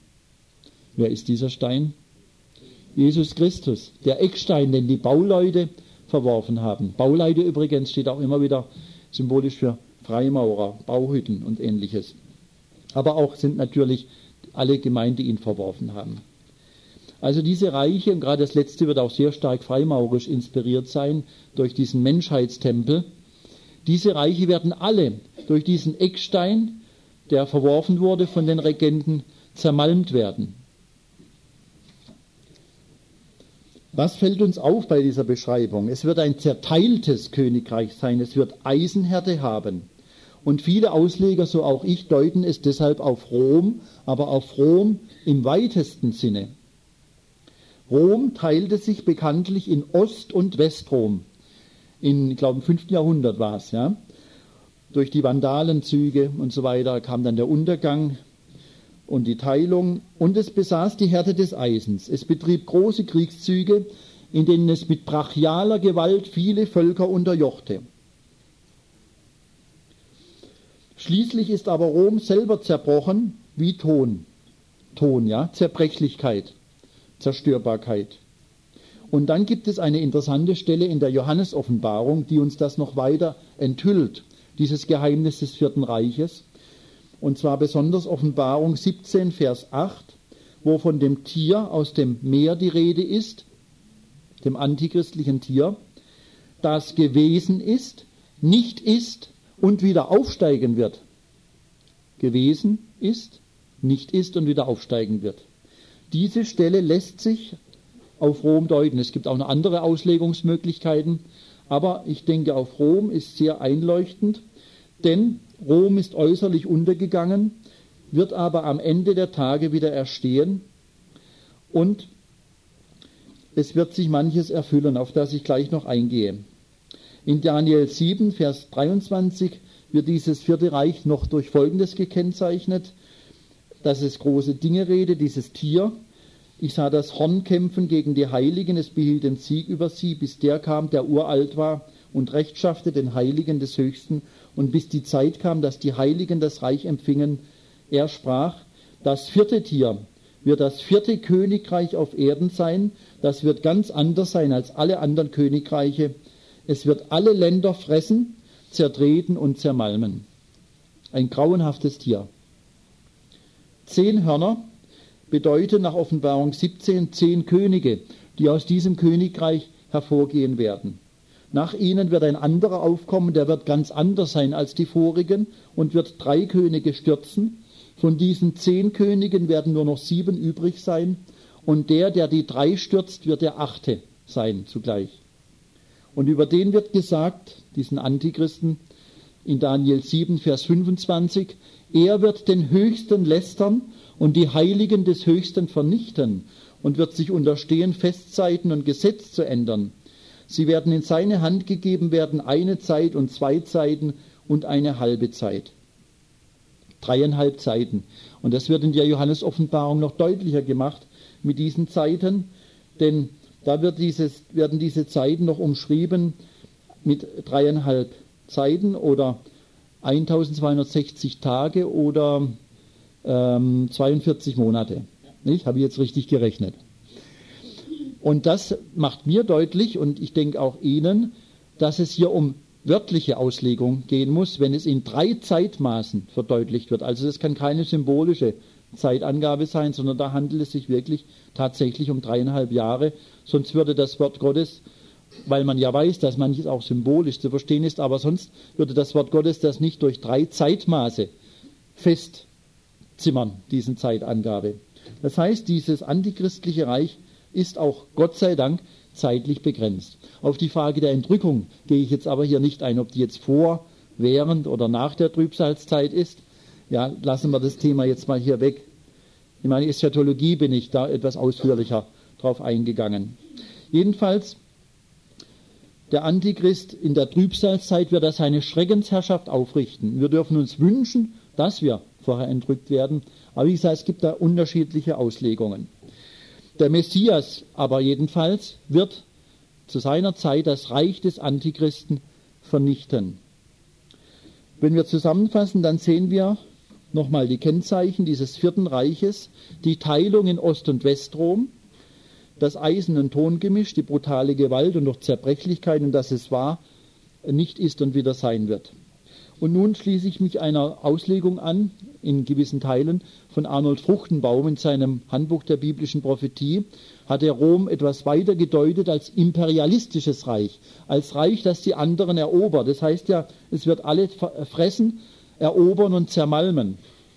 Speaker 1: Wer ist dieser Stein? Jesus Christus, der Eckstein, den die Bauleute verworfen haben. Bauleute übrigens steht auch immer wieder symbolisch für Freimaurer, Bauhütten und Ähnliches. Aber auch sind natürlich alle gemeint, die ihn verworfen haben. Also diese Reiche, und gerade das letzte wird auch sehr stark freimaurisch inspiriert sein durch diesen Menschheitstempel. Diese Reiche werden alle durch diesen Eckstein, der verworfen wurde von den Regenten, zermalmt werden. Was fällt uns auf bei dieser Beschreibung? Es wird ein zerteiltes Königreich sein, es wird Eisenhärte haben. Und viele Ausleger, so auch ich, deuten es deshalb auf Rom, aber auf Rom im weitesten Sinne. Rom teilte sich bekanntlich in Ost- und Westrom. Ich glaube, im 5. Jahrhundert war es, ja. Durch die Vandalenzüge und so weiter kam dann der Untergang und die Teilung. Und es besaß die Härte des Eisens. Es betrieb große Kriegszüge, in denen es mit brachialer Gewalt viele Völker unterjochte. Schließlich ist aber Rom selber zerbrochen wie Ton. Ton, ja, Zerbrechlichkeit, Zerstörbarkeit. Und dann gibt es eine interessante Stelle in der Johannes-Offenbarung, die uns das noch weiter enthüllt, dieses Geheimnis des 4. Reiches. Und zwar besonders Offenbarung 17, Vers 8, wo von dem Tier aus dem Meer die Rede ist, dem antichristlichen Tier, das gewesen ist, nicht ist und wieder aufsteigen wird. Gewesen ist, nicht ist und wieder aufsteigen wird. Diese Stelle lässt sich auf Rom deuten. Es gibt auch noch andere Auslegungsmöglichkeiten, aber ich denke, auf Rom ist sehr einleuchtend, denn Rom ist äußerlich untergegangen, wird aber am Ende der Tage wieder erstehen und es wird sich manches erfüllen, auf das ich gleich noch eingehe. In Daniel 7, Vers 23 wird dieses vierte Reich noch durch Folgendes gekennzeichnet, dass es große Dinge redet, dieses Tier. Ich sah das Horn kämpfen gegen die Heiligen, es behielt den Sieg über sie, bis der kam, der uralt war und rechtschaffte den Heiligen des Höchsten und bis die Zeit kam, dass die Heiligen das Reich empfingen. Er sprach, das vierte Tier wird das vierte Königreich auf Erden sein, das wird ganz anders sein als alle anderen Königreiche. Es wird alle Länder fressen, zertreten und zermalmen. Ein grauenhaftes Tier. 10 Hörner bedeuten nach Offenbarung 17 10 Könige, die aus diesem Königreich hervorgehen werden. Nach ihnen wird ein anderer aufkommen, der wird ganz anders sein als die vorigen und wird 3 Könige stürzen. Von diesen 10 Königen werden nur noch 7 übrig sein und der die 3 stürzt, wird der 8. sein zugleich. Und über den wird gesagt, diesen Antichristen, in Daniel 7, Vers 25, er wird den Höchsten lästern und die Heiligen des Höchsten vernichten und wird sich unterstehen, Festzeiten und Gesetz zu ändern. Sie werden in seine Hand gegeben werden, 1 Zeit und 2 Zeiten und 1/2 Zeit. 3,5 Zeiten. Und das wird in der Johannes-Offenbarung noch deutlicher gemacht mit diesen Zeiten, denn da werden diese Zeiten noch umschrieben mit 3,5 Zeiten oder 1260 Tage oder 42 Monate. Ich habe jetzt richtig gerechnet. Und das macht mir deutlich, und ich denke auch Ihnen, dass es hier um wörtliche Auslegung gehen muss, wenn es in 3 Zeitmaßen verdeutlicht wird. Also das kann keine symbolische Zeitangabe sein, sondern da handelt es sich wirklich tatsächlich um 3,5 Jahre. Sonst würde das Wort Gottes, weil man ja weiß, dass manches auch symbolisch zu verstehen ist, aber sonst würde das Wort Gottes das nicht durch 3 Zeitmaße festzimmern, diesen Zeitangabe. Das heißt, dieses antichristliche Reich ist auch Gott sei Dank zeitlich begrenzt. Auf die Frage der Entrückung gehe ich jetzt aber hier nicht ein, ob die jetzt vor, während oder nach der Trübsalzeit ist. Ja, lassen wir das Thema jetzt mal hier weg. In meiner Eschatologie bin ich da etwas ausführlicher drauf eingegangen. Jedenfalls, der Antichrist in der Trübsalzeit wird er seine Schreckensherrschaft aufrichten. Wir dürfen uns wünschen, dass wir vorher entrückt werden. Aber wie gesagt, es gibt da unterschiedliche Auslegungen. Der Messias aber jedenfalls wird zu seiner Zeit das Reich des Antichristen vernichten. Wenn wir zusammenfassen, dann sehen wir nochmal die Kennzeichen dieses 4. Reiches, die Teilung in Ost- und Westrom, das Eisen- und Tongemisch, die brutale Gewalt und noch Zerbrechlichkeit und dass es war, nicht ist und wieder sein wird. Und nun schließe ich mich einer Auslegung an, in gewissen Teilen, von Arnold Fruchtenbaum in seinem Handbuch der biblischen Prophetie, hat er Rom etwas weiter gedeutet als imperialistisches Reich, als Reich, das die anderen erobert. Das heißt ja, es wird alle fressen, erobern und zermalmen.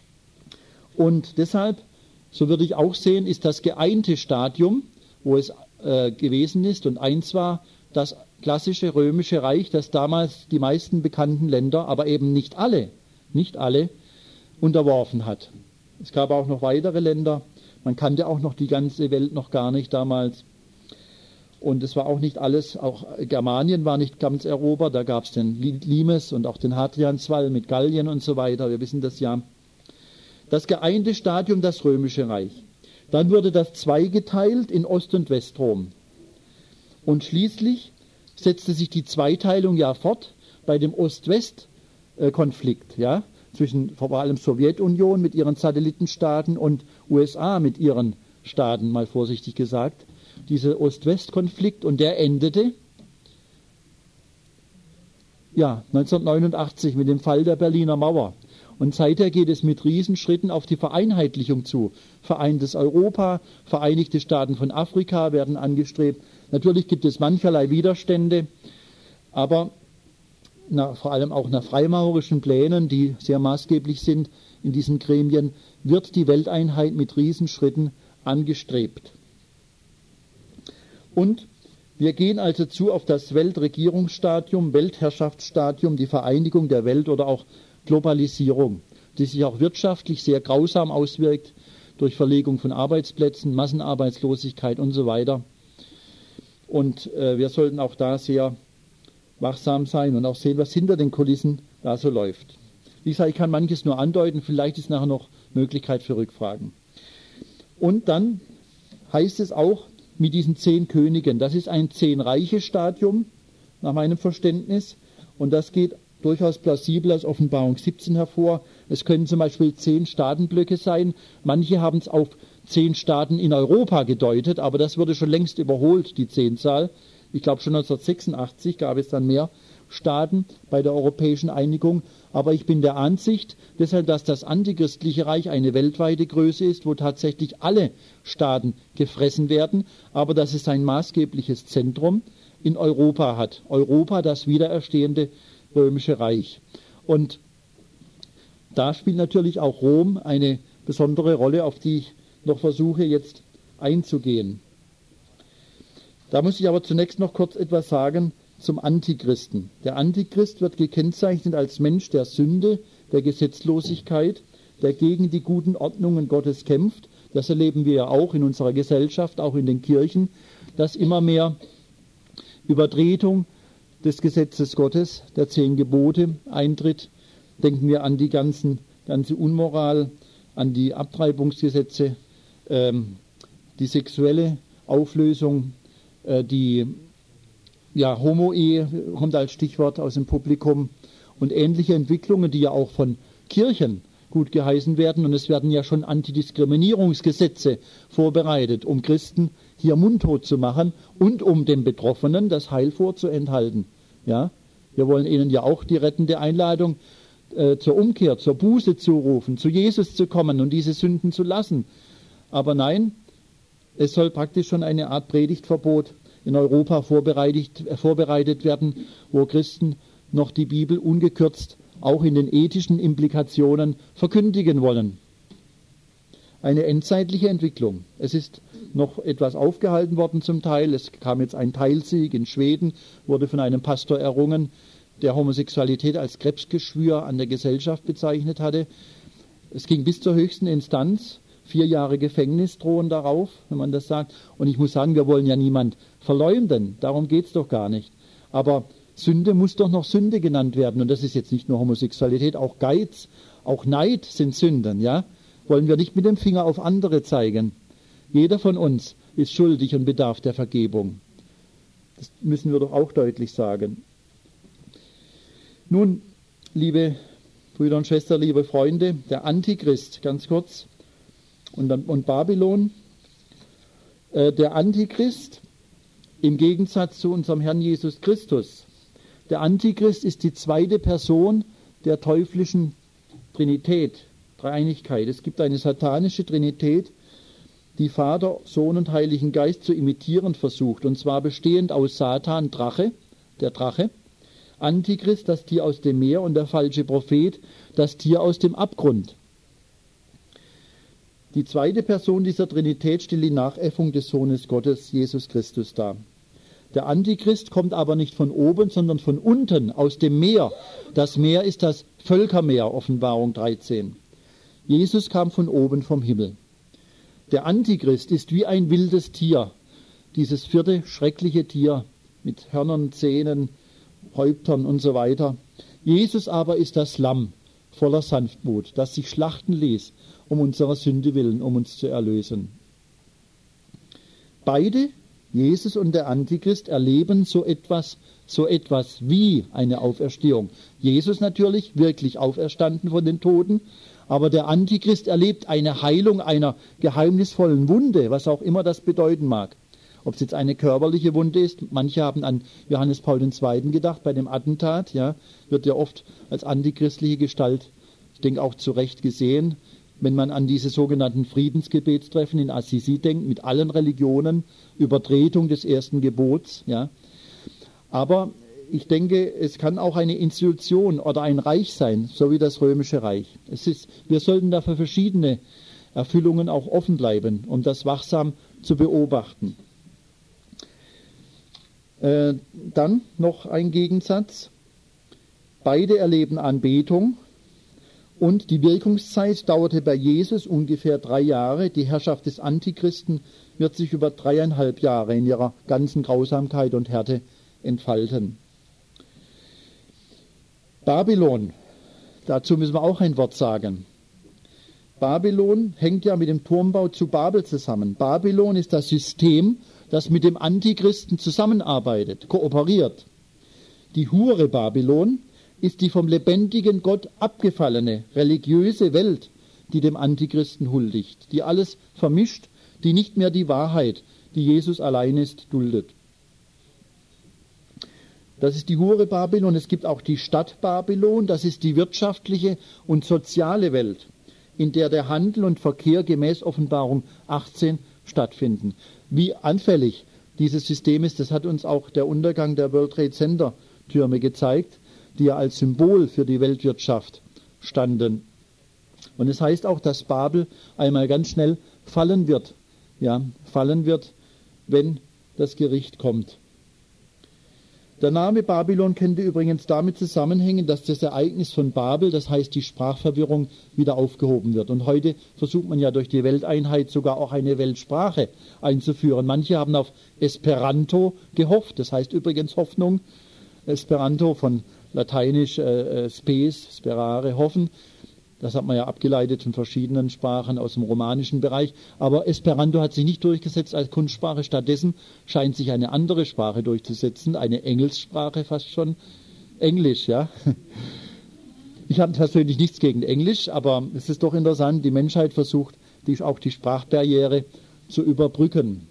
Speaker 1: Und deshalb, so würde ich auch sehen, ist das geeinte Stadium, wo es gewesen ist und eins war, das klassische römische Reich, das damals die meisten bekannten Länder, aber eben nicht alle, unterworfen hat. Es gab auch noch weitere Länder. Man kannte auch noch die ganze Welt noch gar nicht damals. Und es war auch nicht alles, auch Germanien war nicht ganz erobert. Da gab es den Limes und auch den Hadrianswall mit Gallien und so weiter. Wir wissen das ja. Das geeinte Stadium, das römische Reich. Dann wurde das zweigeteilt in Ost- und Westrom. Und schließlich setzte sich die Zweiteilung ja fort bei dem Ost-West-Konflikt, ja, zwischen vor allem Sowjetunion mit ihren Satellitenstaaten und USA mit ihren Staaten, mal vorsichtig gesagt. Dieser Ost-West-Konflikt, und der endete 1989 mit dem Fall der Berliner Mauer. Und seither geht es mit Riesenschritten auf die Vereinheitlichung zu. Vereintes Europa, Vereinigte Staaten von Afrika werden angestrebt. Natürlich gibt es mancherlei Widerstände, aber vor allem auch nach freimaurerischen Plänen, die sehr maßgeblich sind in diesen Gremien, wird die Welteinheit mit Riesenschritten angestrebt. Und wir gehen also zu auf das Weltregierungsstadium, Weltherrschaftsstadium, die Vereinigung der Welt oder auch Globalisierung, die sich auch wirtschaftlich sehr grausam auswirkt durch Verlegung von Arbeitsplätzen, Massenarbeitslosigkeit und so weiter. Und wir sollten auch da sehr wachsam sein und auch sehen, was hinter den Kulissen da so läuft. Wie gesagt, ich kann manches nur andeuten, vielleicht ist nachher noch Möglichkeit für Rückfragen. Und dann heißt es auch mit diesen 10 Königen, das ist ein 10-Reiche-Stadium nach meinem Verständnis und das geht durchaus plausibel aus Offenbarung 17 hervor. Es können zum Beispiel 10 Staatenblöcke sein. Manche haben es auf 10 Staaten in Europa gedeutet, aber das wurde schon längst überholt, die 10-Zahl. Ich glaube, schon 1986 gab es dann mehr Staaten bei der europäischen Einigung. Aber ich bin der Ansicht, deshalb, dass das antichristliche Reich eine weltweite Größe ist, wo tatsächlich alle Staaten gefressen werden, aber dass es ein maßgebliches Zentrum in Europa hat. Europa, das wiedererstehende Römische Reich. Und da spielt natürlich auch Rom eine besondere Rolle, auf die ich noch versuche jetzt einzugehen. Da muss ich aber zunächst noch kurz etwas sagen zum Antichristen. Der Antichrist wird gekennzeichnet als Mensch der Sünde, der Gesetzlosigkeit, der gegen die guten Ordnungen Gottes kämpft. Das erleben wir ja auch in unserer Gesellschaft, auch in den Kirchen, dass immer mehr Übertretung des Gesetzes Gottes, der 10 Gebote, eintritt. Denken wir an die ganze Unmoral, an die Abtreibungsgesetze, die sexuelle Auflösung, die Homo-Ehe kommt als Stichwort aus dem Publikum und ähnliche Entwicklungen, die ja auch von Kirchen gut geheißen werden. Und es werden ja schon Antidiskriminierungsgesetze vorbereitet, um Christen hier mundtot zu machen und um den Betroffenen das Heil vorzuenthalten. Ja, wir wollen ihnen ja auch die rettende Einladung zur Umkehr, zur Buße zurufen, zu Jesus zu kommen und diese Sünden zu lassen. Aber nein, es soll praktisch schon eine Art Predigtverbot in Europa vorbereitet werden, wo Christen noch die Bibel ungekürzt auch in den ethischen Implikationen verkündigen wollen. Eine endzeitliche Entwicklung. Es ist noch etwas aufgehalten worden zum Teil. Es kam jetzt ein Teilsieg in Schweden, wurde von einem Pastor errungen, der Homosexualität als Krebsgeschwür an der Gesellschaft bezeichnet hatte. Es ging bis zur höchsten Instanz. 4 Jahre Gefängnis drohen darauf, wenn man das sagt. Und ich muss sagen, wir wollen ja niemand verleumden. Darum geht es doch gar nicht. Aber Sünde muss doch noch Sünde genannt werden. Und das ist jetzt nicht nur Homosexualität, auch Geiz, auch Neid sind Sünden, ja. Wollen wir nicht mit dem Finger auf andere zeigen. Jeder von uns ist schuldig und bedarf der Vergebung. Das müssen wir doch auch deutlich sagen. Nun, liebe Brüder und Schwestern, liebe Freunde, der Antichrist, ganz kurz, und Babylon. Der Antichrist im Gegensatz zu unserem Herrn Jesus Christus. Der Antichrist ist die zweite Person der teuflischen Trinität, Dreieinigkeit. Es gibt eine satanische Trinität, die Vater, Sohn und Heiligen Geist zu imitieren versucht, und zwar bestehend aus Satan, der Drache, Antichrist, das Tier aus dem Meer, und der falsche Prophet, das Tier aus dem Abgrund. Die zweite Person dieser Trinität stellt die Nachäffung des Sohnes Gottes, Jesus Christus, dar. Der Antichrist kommt aber nicht von oben, sondern von unten, aus dem Meer. Das Meer ist das Völkermeer, Offenbarung 13. Jesus kam von oben vom Himmel. Der Antichrist ist wie ein wildes Tier, dieses 4. schreckliche Tier mit Hörnern, Zähnen, Häuptern und so weiter. Jesus aber ist das Lamm voller Sanftmut, das sich schlachten ließ, um unserer Sünde willen, um uns zu erlösen. Beide, Jesus und der Antichrist, erleben so etwas wie eine Auferstehung. Jesus natürlich, wirklich auferstanden von den Toten, aber der Antichrist erlebt eine Heilung einer geheimnisvollen Wunde, was auch immer das bedeuten mag. Ob es jetzt eine körperliche Wunde ist, manche haben an Johannes Paul II. Gedacht, bei dem Attentat, ja, wird ja oft als antichristliche Gestalt denke auch zu Recht gesehen, wenn man an diese sogenannten Friedensgebetstreffen in Assisi denkt, mit allen Religionen, Übertretung des ersten Gebots. Ja. Aber ich denke, es kann auch eine Institution oder ein Reich sein, so wie das Römische Reich. Wir sollten dafür verschiedene Erfüllungen auch offen bleiben, um das wachsam zu beobachten. Dann noch ein Gegensatz. Beide erleben Anbetung und die Wirkungszeit dauerte bei Jesus ungefähr 3 Jahre. Die Herrschaft des Antichristen wird sich über 3,5 Jahre in ihrer ganzen Grausamkeit und Härte entfalten. Babylon, dazu müssen wir auch ein Wort sagen. Babylon hängt ja mit dem Turmbau zu Babel zusammen. Babylon ist das System, das mit dem Antichristen zusammenarbeitet, kooperiert. Die Hure Babylon ist die vom lebendigen Gott abgefallene religiöse Welt, die dem Antichristen huldigt, die alles vermischt, die nicht mehr die Wahrheit, die Jesus allein ist, duldet. Das ist die Hure Babylon. Es gibt auch die Stadt Babylon, das ist die wirtschaftliche und soziale Welt, in der der Handel und Verkehr gemäß Offenbarung 18 stattfinden. Wie anfällig dieses System ist, das hat uns auch der Untergang der World Trade Center Türme gezeigt, die ja als Symbol für die Weltwirtschaft standen. Und es heißt auch, dass Babel einmal ganz schnell fallen wird, wenn das Gericht kommt. Der Name Babylon könnte übrigens damit zusammenhängen, dass das Ereignis von Babel, das heißt die Sprachverwirrung, wieder aufgehoben wird. Und heute versucht man ja durch die Welteinheit sogar auch eine Weltsprache einzuführen. Manche haben auf Esperanto gehofft, das heißt übrigens Hoffnung. Esperanto von lateinisch spes, sperare, hoffen. Das hat man ja abgeleitet von verschiedenen Sprachen aus dem romanischen Bereich. Aber Esperanto hat sich nicht durchgesetzt als Kunstsprache. Stattdessen scheint sich eine andere Sprache durchzusetzen, eine Engelssprache fast schon. Englisch, ja. Ich habe persönlich nichts gegen Englisch, aber es ist doch interessant, die Menschheit versucht, auch die Sprachbarriere zu überbrücken.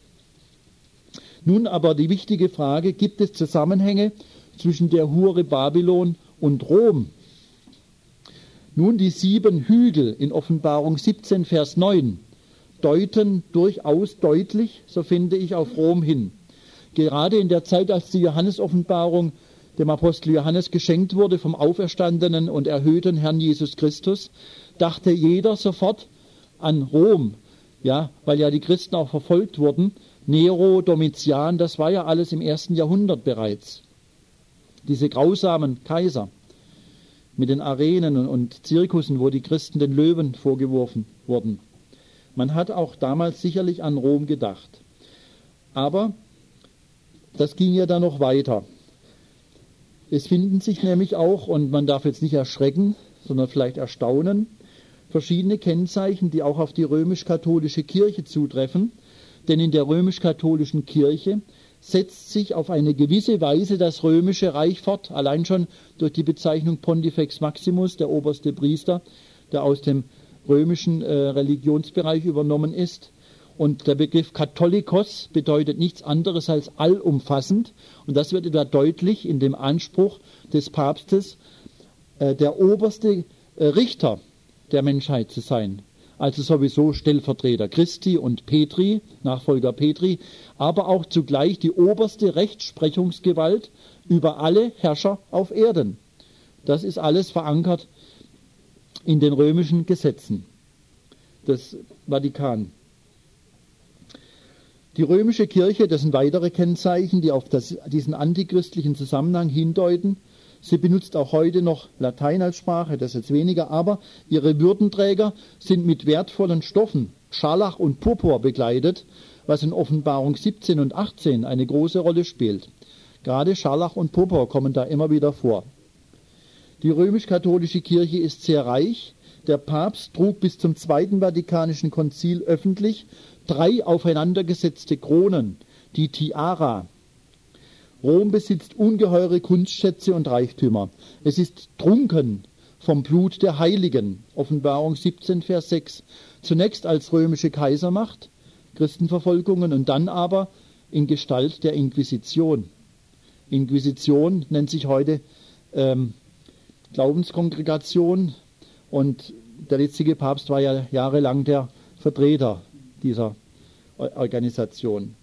Speaker 1: Nun aber die wichtige Frage, gibt es Zusammenhänge zwischen der Hure Babylon und Rom? Nun, die 7 Hügel in Offenbarung 17, Vers 9 deuten durchaus deutlich, so finde ich, auf Rom hin. Gerade in der Zeit, als die Johannes-Offenbarung dem Apostel Johannes geschenkt wurde vom auferstandenen und erhöhten Herrn Jesus Christus, dachte jeder sofort an Rom, ja, weil ja die Christen auch verfolgt wurden. Nero, Domitian, das war ja alles im 1. Jahrhundert bereits. Diese grausamen Kaiser mit den Arenen und Zirkussen, wo die Christen den Löwen vorgeworfen wurden. Man hat auch damals sicherlich an Rom gedacht. Aber das ging ja dann noch weiter. Es finden sich nämlich auch, und man darf jetzt nicht erschrecken, sondern vielleicht erstaunen, verschiedene Kennzeichen, die auch auf die römisch-katholische Kirche zutreffen. Denn in der römisch-katholischen Kirche setzt sich auf eine gewisse Weise das römische Reich fort, allein schon durch die Bezeichnung Pontifex Maximus, der oberste Priester, der aus dem römischen Religionsbereich übernommen ist. Und der Begriff Katholikos bedeutet nichts anderes als allumfassend. Und das wird etwa deutlich in dem Anspruch des Papstes, der oberste Richter der Menschheit zu sein. Also sowieso Stellvertreter Christi und Petri, Nachfolger Petri, aber auch zugleich die oberste Rechtsprechungsgewalt über alle Herrscher auf Erden. Das ist alles verankert in den römischen Gesetzen des Vatikan. Die römische Kirche, das sind weitere Kennzeichen, die auf diesen antichristlichen Zusammenhang hindeuten. Sie benutzt auch heute noch Latein als Sprache, das jetzt weniger, aber ihre Würdenträger sind mit wertvollen Stoffen, Scharlach und Purpur bekleidet, was in Offenbarung 17 und 18 eine große Rolle spielt. Gerade Scharlach und Purpur kommen da immer wieder vor. Die römisch-katholische Kirche ist sehr reich. Der Papst trug bis zum Zweiten Vatikanischen Konzil öffentlich 3 aufeinandergesetzte Kronen, die Tiara. Rom besitzt ungeheure Kunstschätze und Reichtümer. Es ist trunken vom Blut der Heiligen. Offenbarung 17, Vers 6. Zunächst als römische Kaisermacht, Christenverfolgungen, und dann aber in Gestalt der Inquisition. Inquisition nennt sich heute Glaubenskongregation Und der jetzige Papst war ja jahrelang der Vertreter dieser Organisation.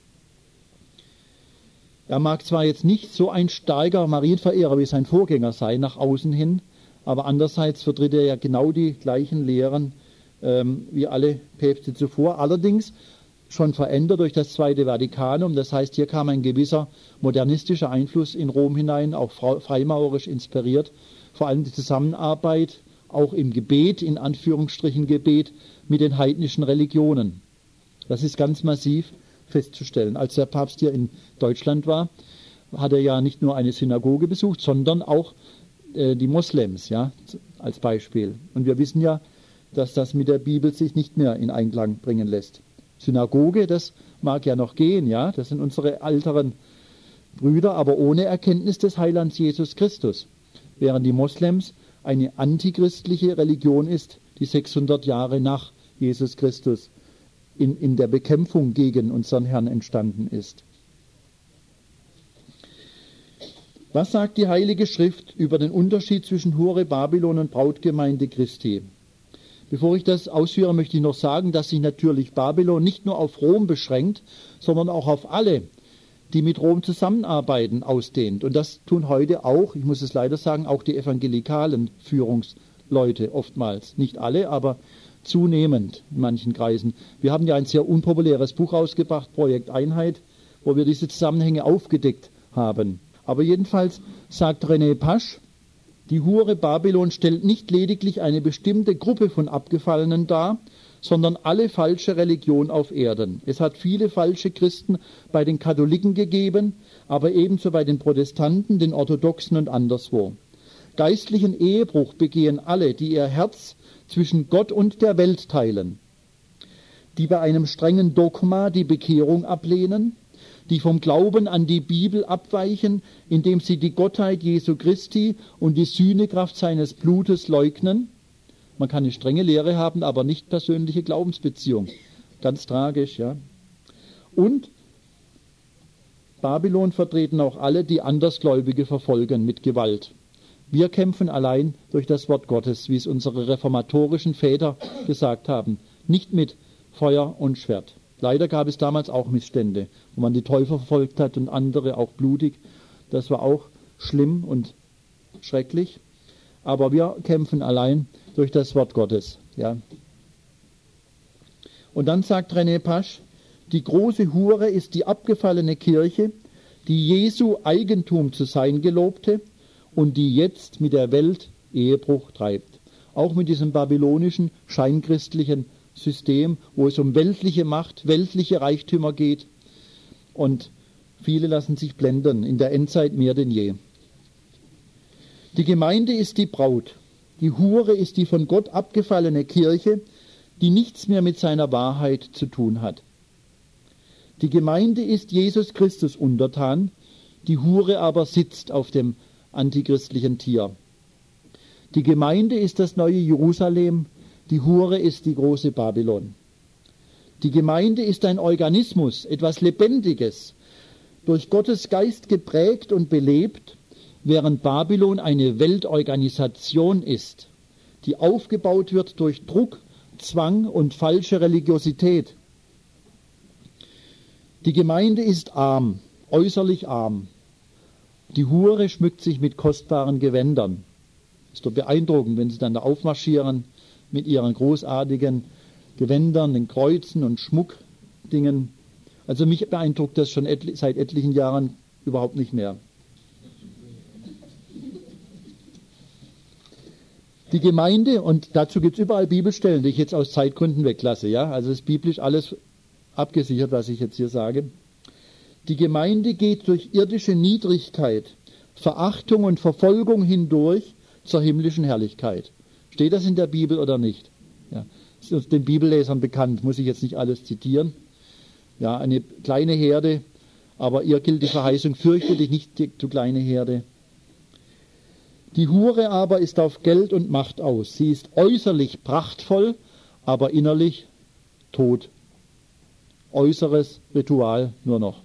Speaker 1: Er mag zwar jetzt nicht so ein starker Marienverehrer wie sein Vorgänger sein, nach außen hin, aber andererseits vertritt er ja genau die gleichen Lehren wie alle Päpste zuvor. Allerdings schon verändert durch das Zweite Vatikanum. Das heißt, hier kam ein gewisser modernistischer Einfluss in Rom hinein, auch freimaurerisch inspiriert. Vor allem die Zusammenarbeit, auch im Gebet, in Anführungsstrichen Gebet, mit den heidnischen Religionen. Das ist ganz massiv festzustellen. Als der Papst hier in Deutschland war, hat er ja nicht nur eine Synagoge besucht, sondern auch die Moslems, ja, als Beispiel. Und wir wissen ja, dass das mit der Bibel sich nicht mehr in Einklang bringen lässt. Synagoge, das mag ja noch gehen, ja, das sind unsere älteren Brüder, aber ohne Erkenntnis des Heilands Jesus Christus. Während die Moslems eine antichristliche Religion ist, die 600 Jahre nach Jesus Christus in der Bekämpfung gegen unseren Herrn entstanden ist. Was sagt die Heilige Schrift über den Unterschied zwischen Hure Babylon und Brautgemeinde Christi? Bevor ich das ausführe, möchte ich noch sagen, dass sich natürlich Babylon nicht nur auf Rom beschränkt, sondern auch auf alle, die mit Rom zusammenarbeiten, ausdehnt. Und das tun heute auch, ich muss es leider sagen, auch die evangelikalen Führungsleute oftmals. Nicht alle, aber zunehmend in manchen Kreisen. Wir haben ja ein sehr unpopuläres Buch rausgebracht, Projekt Einheit, wo wir diese Zusammenhänge aufgedeckt haben. Aber jedenfalls sagt René Pasch, die Hure Babylon stellt nicht lediglich eine bestimmte Gruppe von Abgefallenen dar, sondern alle falsche Religion auf Erden. Es hat viele falsche Christen bei den Katholiken gegeben, aber ebenso bei den Protestanten, den Orthodoxen und anderswo. Geistlichen Ehebruch begehen alle, die ihr Herz zwischen Gott und der Welt teilen, die bei einem strengen Dogma die Bekehrung ablehnen, die vom Glauben an die Bibel abweichen, indem sie die Gottheit Jesu Christi und die Sühnekraft seines Blutes leugnen. Man kann eine strenge Lehre haben, aber nicht persönliche Glaubensbeziehung. Ganz tragisch, ja. Und Babylon vertreten auch alle, die Andersgläubige verfolgen mit Gewalt. Wir kämpfen allein durch das Wort Gottes, wie es unsere reformatorischen Väter gesagt haben, nicht mit Feuer und Schwert. Leider gab es damals auch Missstände, wo man die Täufer verfolgt hat und andere auch blutig. Das war auch schlimm und schrecklich. Aber wir kämpfen allein durch das Wort Gottes. Ja. Und dann sagt René Pasch, die große Hure ist die abgefallene Kirche, die Jesu Eigentum zu sein gelobte und die jetzt mit der Welt Ehebruch treibt. Auch mit diesem babylonischen, scheinchristlichen System, wo es um weltliche Macht, weltliche Reichtümer geht. Und viele lassen sich blenden, in der Endzeit mehr denn je. Die Gemeinde ist die Braut. Die Hure ist die von Gott abgefallene Kirche, die nichts mehr mit seiner Wahrheit zu tun hat. Die Gemeinde ist Jesus Christus untertan, die Hure aber sitzt auf dem antichristlichen Tier. Die Gemeinde ist das neue Jerusalem, die Hure ist die große Babylon. Die Gemeinde ist ein Organismus, etwas Lebendiges, durch Gottes Geist geprägt und belebt, während Babylon eine Weltorganisation ist, die aufgebaut wird durch Druck, Zwang und falsche Religiosität. Die Gemeinde ist arm, äußerlich arm. Die Hure schmückt sich mit kostbaren Gewändern. Ist doch beeindruckend, wenn sie dann da aufmarschieren mit ihren großartigen Gewändern, den Kreuzen und Schmuckdingen. Also mich beeindruckt das schon seit etlichen Jahren überhaupt nicht mehr. Die Gemeinde, und dazu gibt es überall Bibelstellen, die ich jetzt aus Zeitgründen weglasse, ja, also ist biblisch alles abgesichert, was ich jetzt hier sage. Die Gemeinde geht durch irdische Niedrigkeit, Verachtung und Verfolgung hindurch zur himmlischen Herrlichkeit. Steht das in der Bibel oder nicht? Ja, ist uns den Bibellesern bekannt, muss ich jetzt nicht alles zitieren. Ja, eine kleine Herde, aber ihr gilt die Verheißung, fürchte dich nicht, du kleine Herde. Die Hure aber ist auf Geld und Macht aus. Sie ist äußerlich prachtvoll, aber innerlich tot. Äußeres Ritual nur noch.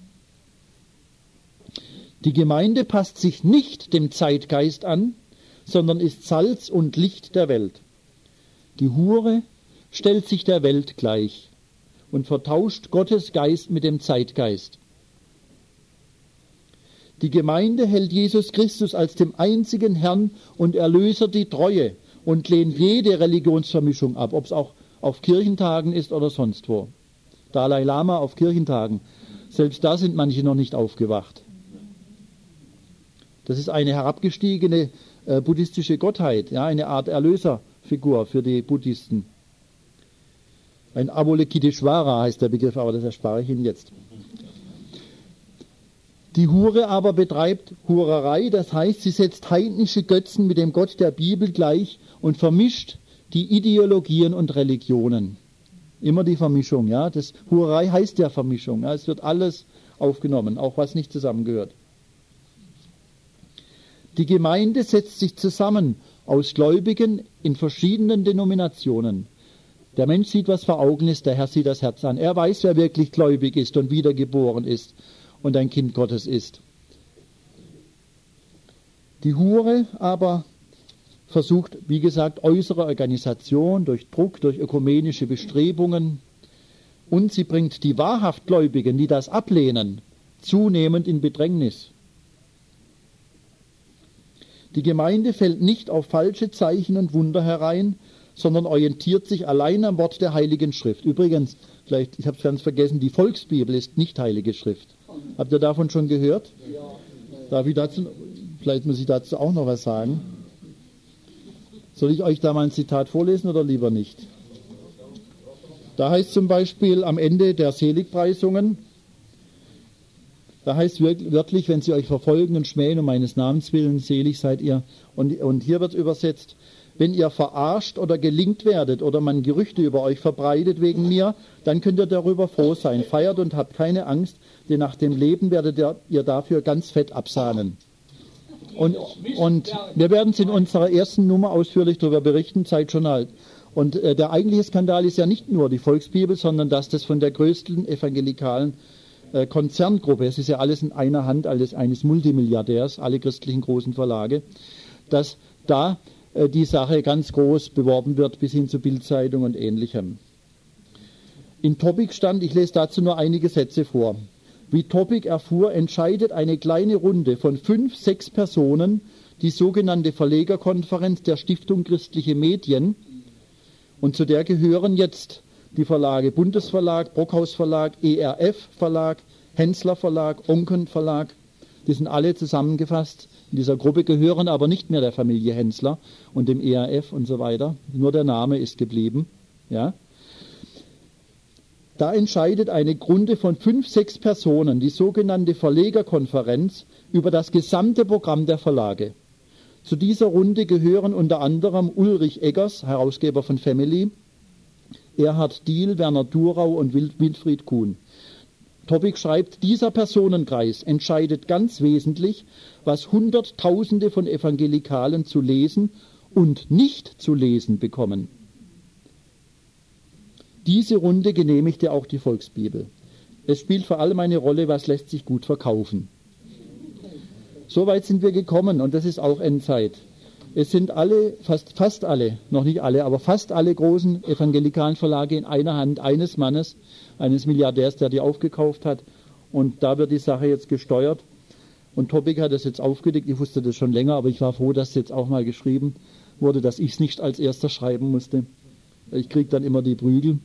Speaker 1: Die Gemeinde passt sich nicht dem Zeitgeist an, sondern ist Salz und Licht der Welt. Die Hure stellt sich der Welt gleich und vertauscht Gottes Geist mit dem Zeitgeist. Die Gemeinde hält Jesus Christus als dem einzigen Herrn und Erlöser die Treue und lehnt jede Religionsvermischung ab, ob es auch auf Kirchentagen ist oder sonst wo. Dalai Lama auf Kirchentagen, selbst da sind manche noch nicht aufgewacht. Das ist eine herabgestiegene buddhistische Gottheit, ja, eine Art Erlöserfigur für die Buddhisten. Ein Avalokiteshvara heißt der Begriff, aber das erspare ich Ihnen jetzt. Die Hure aber betreibt Hurerei, das heißt, sie setzt heidnische Götzen mit dem Gott der Bibel gleich und vermischt die Ideologien und Religionen. Immer die Vermischung, ja. Das Hurerei heißt ja Vermischung, ja. Es wird alles aufgenommen, auch was nicht zusammengehört. Die Gemeinde setzt sich zusammen aus Gläubigen in verschiedenen Denominationen. Der Mensch sieht, was vor Augen ist, der Herr sieht das Herz an. Er weiß, wer wirklich gläubig ist und wiedergeboren ist und ein Kind Gottes ist. Die Hure aber versucht, wie gesagt, äußere Organisation durch Druck, durch ökumenische Bestrebungen, und sie bringt die wahrhaft Gläubigen, die das ablehnen, zunehmend in Bedrängnis. Die Gemeinde fällt nicht auf falsche Zeichen und Wunder herein, sondern orientiert sich allein am Wort der Heiligen Schrift. Übrigens, vielleicht, ich habe es ganz vergessen, die Volksbibel ist nicht Heilige Schrift. Habt ihr davon schon gehört? Darf ich dazu, vielleicht muss ich dazu auch noch was sagen. Soll ich euch da mal ein Zitat vorlesen oder lieber nicht? Da heißt zum Beispiel am Ende der Seligpreisungen, da heißt wörtlich, wenn sie euch verfolgen und schmähen um meines Namens willen, selig seid ihr. Und hier wird übersetzt, wenn ihr verarscht oder gelingt werdet oder man Gerüchte über euch verbreitet wegen mir, dann könnt ihr darüber froh sein. Feiert und habt keine Angst, denn nach dem Leben werdet ihr dafür ganz fett absahnen. Und wir werden es in unserer ersten Nummer ausführlich darüber berichten, Zeit schon alt. Und der eigentliche Skandal ist ja nicht nur die Volksbibel, sondern dass das von der größten evangelikalen Konzerngruppe, es ist ja alles in einer Hand eines Multimilliardärs, alle christlichen großen Verlage, dass da die Sache ganz groß beworben wird, bis hin zur Bildzeitung und Ähnlichem. In Topic stand, ich lese dazu nur einige Sätze vor. Wie Topic erfuhr, entscheidet eine kleine Runde von 5, 6 Personen, die sogenannte Verlegerkonferenz der Stiftung Christliche Medien, und zu der gehören jetzt die Verlage Bundesverlag, Brockhaus Verlag, ERF Verlag, Hensler Verlag, Onken Verlag. Die sind alle zusammengefasst in dieser Gruppe, gehören aber nicht mehr der Familie Hensler und dem ERF und so weiter. Nur der Name ist geblieben. Ja. Da entscheidet eine Runde von 5, 6 Personen, die sogenannte Verlegerkonferenz, über das gesamte Programm der Verlage. Zu dieser Runde gehören unter anderem Ulrich Eggers, Herausgeber von Family, Erhard Diehl, Werner Thurau und Wilfried Kuhn. Topic schreibt, dieser Personenkreis entscheidet ganz wesentlich, was Hunderttausende von Evangelikalen zu lesen und nicht zu lesen bekommen. Diese Runde genehmigte auch die Volksbibel. Es spielt vor allem eine Rolle, was lässt sich gut verkaufen. Soweit sind wir gekommen und das ist auch Endzeit. Es sind alle, fast alle, noch nicht alle, aber fast alle großen evangelikalen Verlage in einer Hand eines Mannes, eines Milliardärs, der die aufgekauft hat. Und da wird die Sache jetzt gesteuert. Und Topic hat das jetzt aufgedeckt. Ich wusste das schon länger, aber ich war froh, dass jetzt auch mal geschrieben wurde, dass ich es nicht als erster schreiben musste. Ich kriege dann immer die Prügel.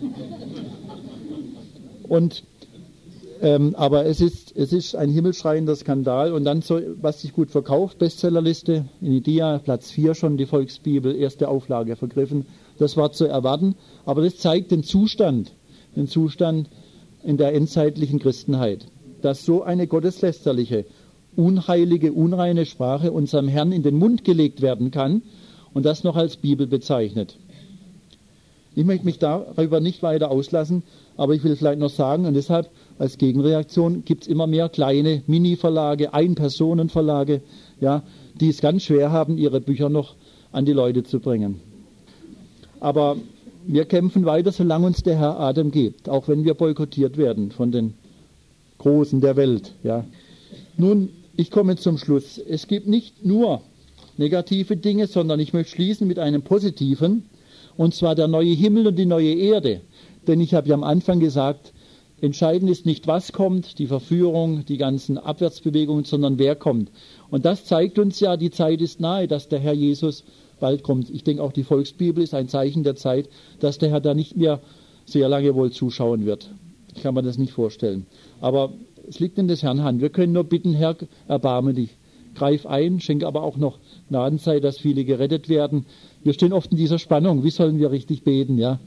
Speaker 1: Und aber es ist ein himmelschreiender Skandal. Und dann, so, was sich gut verkauft, Bestsellerliste, in Idia, Platz 4 schon, die Volksbibel, erste Auflage vergriffen. Das war zu erwarten. Aber das zeigt den Zustand in der endzeitlichen Christenheit. Dass so eine gotteslästerliche, unheilige, unreine Sprache unserem Herrn in den Mund gelegt werden kann und das noch als Bibel bezeichnet. Ich möchte mich darüber nicht weiter auslassen, aber ich will vielleicht noch sagen, und deshalb als Gegenreaktion gibt es immer mehr kleine Mini-Verlage, Ein-Personen-Verlage, ja, die es ganz schwer haben, ihre Bücher noch an die Leute zu bringen. Aber wir kämpfen weiter, solange uns der Herr Atem gibt, auch wenn wir boykottiert werden von den Großen der Welt. Ja. Nun, ich komme zum Schluss. Es gibt nicht nur negative Dinge, sondern ich möchte schließen mit einem positiven. Und zwar der neue Himmel und die neue Erde. Denn ich habe ja am Anfang gesagt, entscheidend ist nicht, was kommt, die Verführung, die ganzen Abwärtsbewegungen, sondern wer kommt. Und das zeigt uns ja, die Zeit ist nahe, dass der Herr Jesus bald kommt. Ich denke, auch die Volksbibel ist ein Zeichen der Zeit, dass der Herr da nicht mehr sehr lange wohl zuschauen wird. Ich kann mir das nicht vorstellen. Aber es liegt in des Herrn Hand. Wir können nur bitten, Herr, erbarme dich. Greif ein, schenke aber auch noch Gnadenzeit, dass viele gerettet werden. Wir stehen oft in dieser Spannung. Wie sollen wir richtig beten? Ja?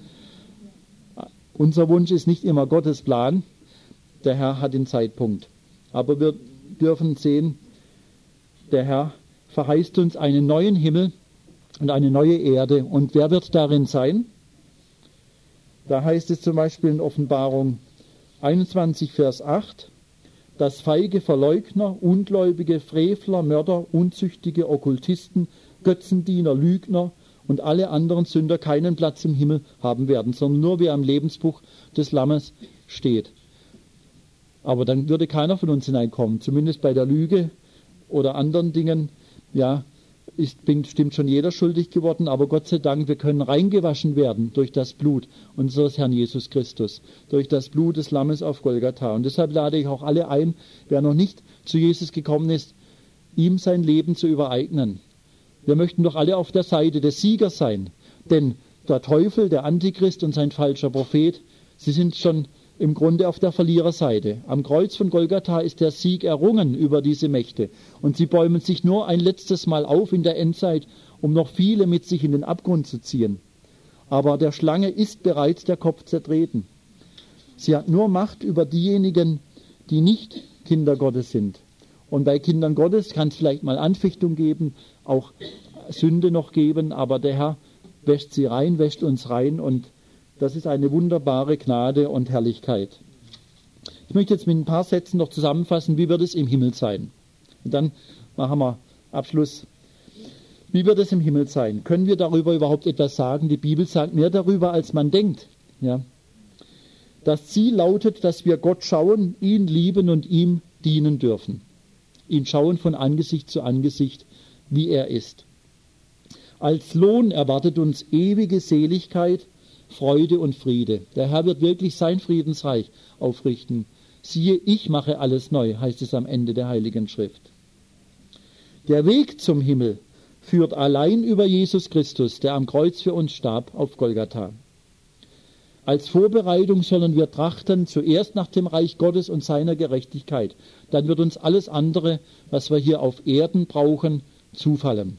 Speaker 1: Unser Wunsch ist nicht immer Gottes Plan. Der Herr hat den Zeitpunkt. Aber wir dürfen sehen, der Herr verheißt uns einen neuen Himmel und eine neue Erde. Und wer wird darin sein? Da heißt es zum Beispiel in Offenbarung 21, Vers 8, dass feige Verleugner, Ungläubige, Frevler, Mörder, Unzüchtige, Okkultisten, Götzendiener, Lügner und alle anderen Sünder keinen Platz im Himmel haben werden, sondern nur wer am Lebensbuch des Lammes steht. Aber dann würde keiner von uns hineinkommen, zumindest bei der Lüge oder anderen Dingen, ja, ist bestimmt schon jeder schuldig geworden, aber Gott sei Dank, wir können reingewaschen werden durch das Blut unseres Herrn Jesus Christus, durch das Blut des Lammes auf Golgatha. Und deshalb lade ich auch alle ein, wer noch nicht zu Jesus gekommen ist, ihm sein Leben zu übereignen. Wir möchten doch alle auf der Seite des Siegers sein, denn der Teufel, der Antichrist und sein falscher Prophet, sie sind schon im Grunde auf der Verliererseite. Am Kreuz von Golgatha ist der Sieg errungen über diese Mächte. Und sie bäumen sich nur ein letztes Mal auf in der Endzeit, um noch viele mit sich in den Abgrund zu ziehen. Aber der Schlange ist bereits der Kopf zertreten. Sie hat nur Macht über diejenigen, die nicht Kinder Gottes sind. Und bei Kindern Gottes kann es vielleicht mal Anfechtung geben, auch Sünde noch geben, aber der Herr wäscht sie rein, wäscht uns rein, und das ist eine wunderbare Gnade und Herrlichkeit. Ich möchte jetzt mit ein paar Sätzen noch zusammenfassen, wie wird es im Himmel sein? Und dann machen wir Abschluss. Wie wird es im Himmel sein? Können wir darüber überhaupt etwas sagen? Die Bibel sagt mehr darüber, als man denkt. Ja. Das Ziel lautet, dass wir Gott schauen, ihn lieben und ihm dienen dürfen. Ihn schauen von Angesicht zu Angesicht, wie er ist. Als Lohn erwartet uns ewige Seligkeit, Freude und Friede. Der Herr wird wirklich sein Friedensreich aufrichten. Siehe, ich mache alles neu, heißt es am Ende der Heiligen Schrift. Der Weg zum Himmel führt allein über Jesus Christus, der am Kreuz für uns starb, auf Golgatha. Als Vorbereitung sollen wir trachten, zuerst nach dem Reich Gottes und seiner Gerechtigkeit. Dann wird uns alles andere, was wir hier auf Erden brauchen, zufallen.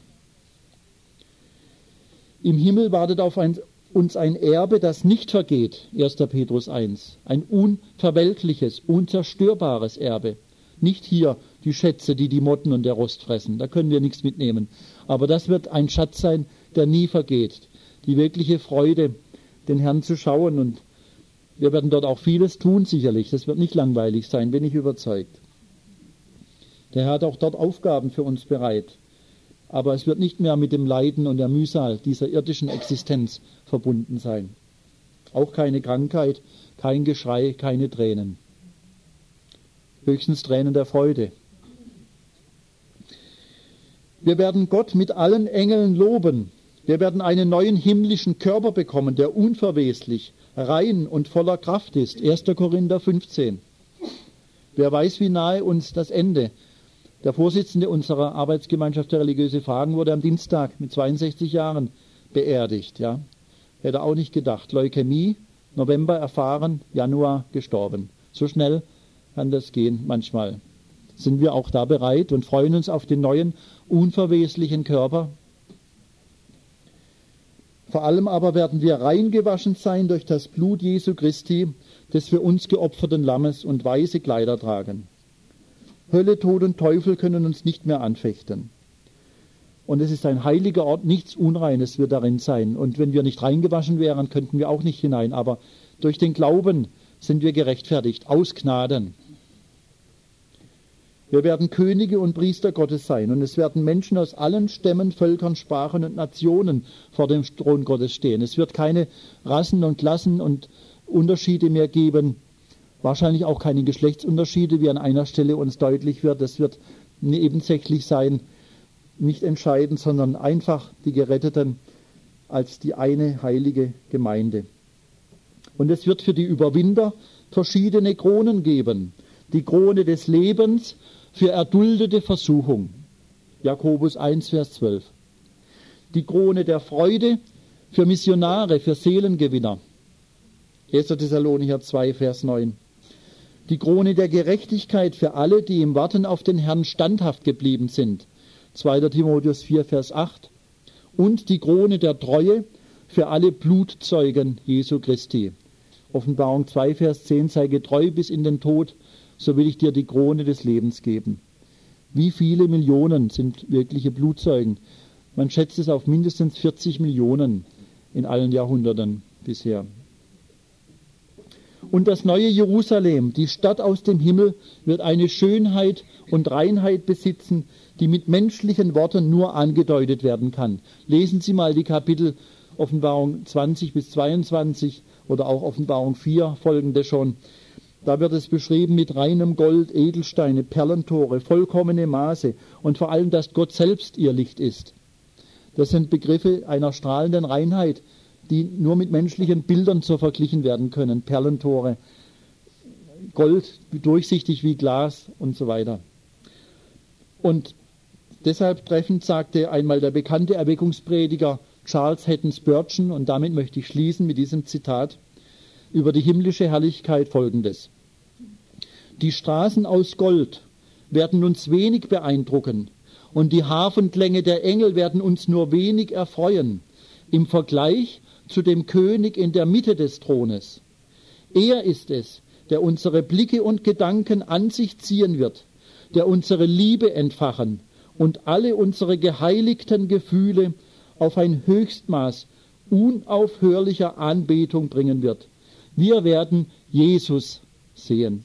Speaker 1: Im Himmel wartet auf uns ein Erbe, das nicht vergeht, 1. Petrus 1. Ein unverwelkliches, unzerstörbares Erbe. Nicht hier die Schätze, die die Motten und der Rost fressen. Da können wir nichts mitnehmen. Aber das wird ein Schatz sein, der nie vergeht. Die wirkliche Freude, den Herrn zu schauen. Und wir werden dort auch vieles tun, sicherlich. Das wird nicht langweilig sein, bin ich überzeugt. Der Herr hat auch dort Aufgaben für uns bereit. Aber es wird nicht mehr mit dem Leiden und der Mühsal dieser irdischen Existenz verbunden sein. Auch keine Krankheit, kein Geschrei, keine Tränen. Höchstens Tränen der Freude. Wir werden Gott mit allen Engeln loben. Wir werden einen neuen himmlischen Körper bekommen, der unverweslich, rein und voller Kraft ist. 1. Korinther 15. Wer weiß, wie nahe uns das Ende. Der Vorsitzende unserer Arbeitsgemeinschaft für religiöse Fragen wurde am Dienstag mit 62 Jahren beerdigt. Ja. Hätte auch nicht gedacht. Leukämie, November erfahren, Januar gestorben. So schnell kann das gehen manchmal. Sind wir auch da bereit und freuen uns auf den neuen, unverweslichen Körper? Vor allem aber werden wir reingewaschen sein durch das Blut Jesu Christi, des für uns geopferten Lammes, und weiße Kleider tragen. Hölle, Tod und Teufel können uns nicht mehr anfechten. Und es ist ein heiliger Ort, nichts Unreines wird darin sein. Und wenn wir nicht reingewaschen wären, könnten wir auch nicht hinein. Aber durch den Glauben sind wir gerechtfertigt, aus Gnaden. Wir werden Könige und Priester Gottes sein. Und es werden Menschen aus allen Stämmen, Völkern, Sprachen und Nationen vor dem Thron Gottes stehen. Es wird keine Rassen und Klassen und Unterschiede mehr geben. Wahrscheinlich auch keine Geschlechtsunterschiede, wie an einer Stelle uns deutlich wird. Das wird nebensächlich sein, nicht entscheidend, sondern einfach die Geretteten als die eine heilige Gemeinde. Und es wird für die Überwinder verschiedene Kronen geben. Die Krone des Lebens für erduldete Versuchung. Jakobus 1, Vers 12. Die Krone der Freude für Missionare, für Seelengewinner. 1. Thessalonicher 2, Vers 9. Die Krone der Gerechtigkeit für alle, die im Warten auf den Herrn standhaft geblieben sind. 2. Timotheus 4, Vers 8. Und die Krone der Treue für alle Blutzeugen Jesu Christi. Offenbarung 2, Vers 10, sei getreu bis in den Tod, so will ich dir die Krone des Lebens geben. Wie viele Millionen sind wirkliche Blutzeugen? Man schätzt es auf mindestens 40 Millionen in allen Jahrhunderten bisher. Und das neue Jerusalem, die Stadt aus dem Himmel, wird eine Schönheit und Reinheit besitzen, die mit menschlichen Worten nur angedeutet werden kann. Lesen Sie mal die Kapitel Offenbarung 20 bis 22 oder auch Offenbarung 4, folgende schon. Da wird es beschrieben mit reinem Gold, Edelsteine, Perlentore, vollkommene Maße und vor allem, dass Gott selbst ihr Licht ist. Das sind Begriffe einer strahlenden Reinheit, die nur mit menschlichen Bildern so verglichen werden können. Perlentore, Gold, durchsichtig wie Glas und so weiter. Und deshalb treffend sagte einmal der bekannte Erweckungsprediger Charles Haddon Spurgeon, und damit möchte ich schließen mit diesem Zitat, über die himmlische Herrlichkeit Folgendes. Die Straßen aus Gold werden uns wenig beeindrucken und die Hafenklänge der Engel werden uns nur wenig erfreuen im Vergleich zu dem König in der Mitte des Thrones. Er ist es, der unsere Blicke und Gedanken an sich ziehen wird, der unsere Liebe entfachen und alle unsere geheiligten Gefühle auf ein Höchstmaß unaufhörlicher Anbetung bringen wird. Wir werden Jesus sehen.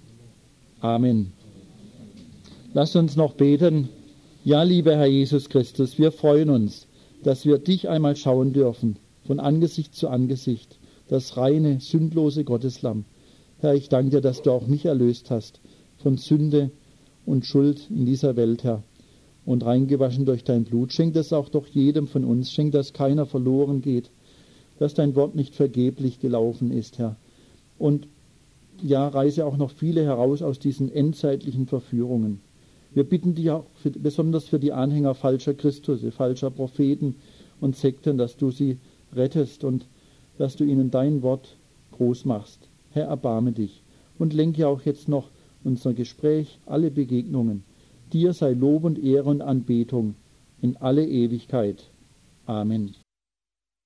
Speaker 1: Amen. Lasst uns noch beten. Ja, lieber Herr Jesus Christus, wir freuen uns, dass wir dich einmal schauen dürfen, von Angesicht zu Angesicht, das reine, sündlose Gotteslamm. Herr, ich danke dir, dass du auch mich erlöst hast von Sünde und Schuld in dieser Welt, Herr, und reingewaschen durch dein Blut. Schenk das auch doch jedem von uns. Schenk, dass keiner verloren geht, dass dein Wort nicht vergeblich gelaufen ist, Herr. Und ja, reiße auch noch viele heraus aus diesen endzeitlichen Verführungen. Wir bitten dich auch besonders für die Anhänger falscher Christusse, falscher Propheten und Sekten, dass du sie rettest und dass du ihnen dein Wort groß machst. Herr, erbarme dich und lenke auch jetzt noch unser Gespräch, alle Begegnungen. Dir sei Lob und Ehre und Anbetung in alle Ewigkeit. Amen.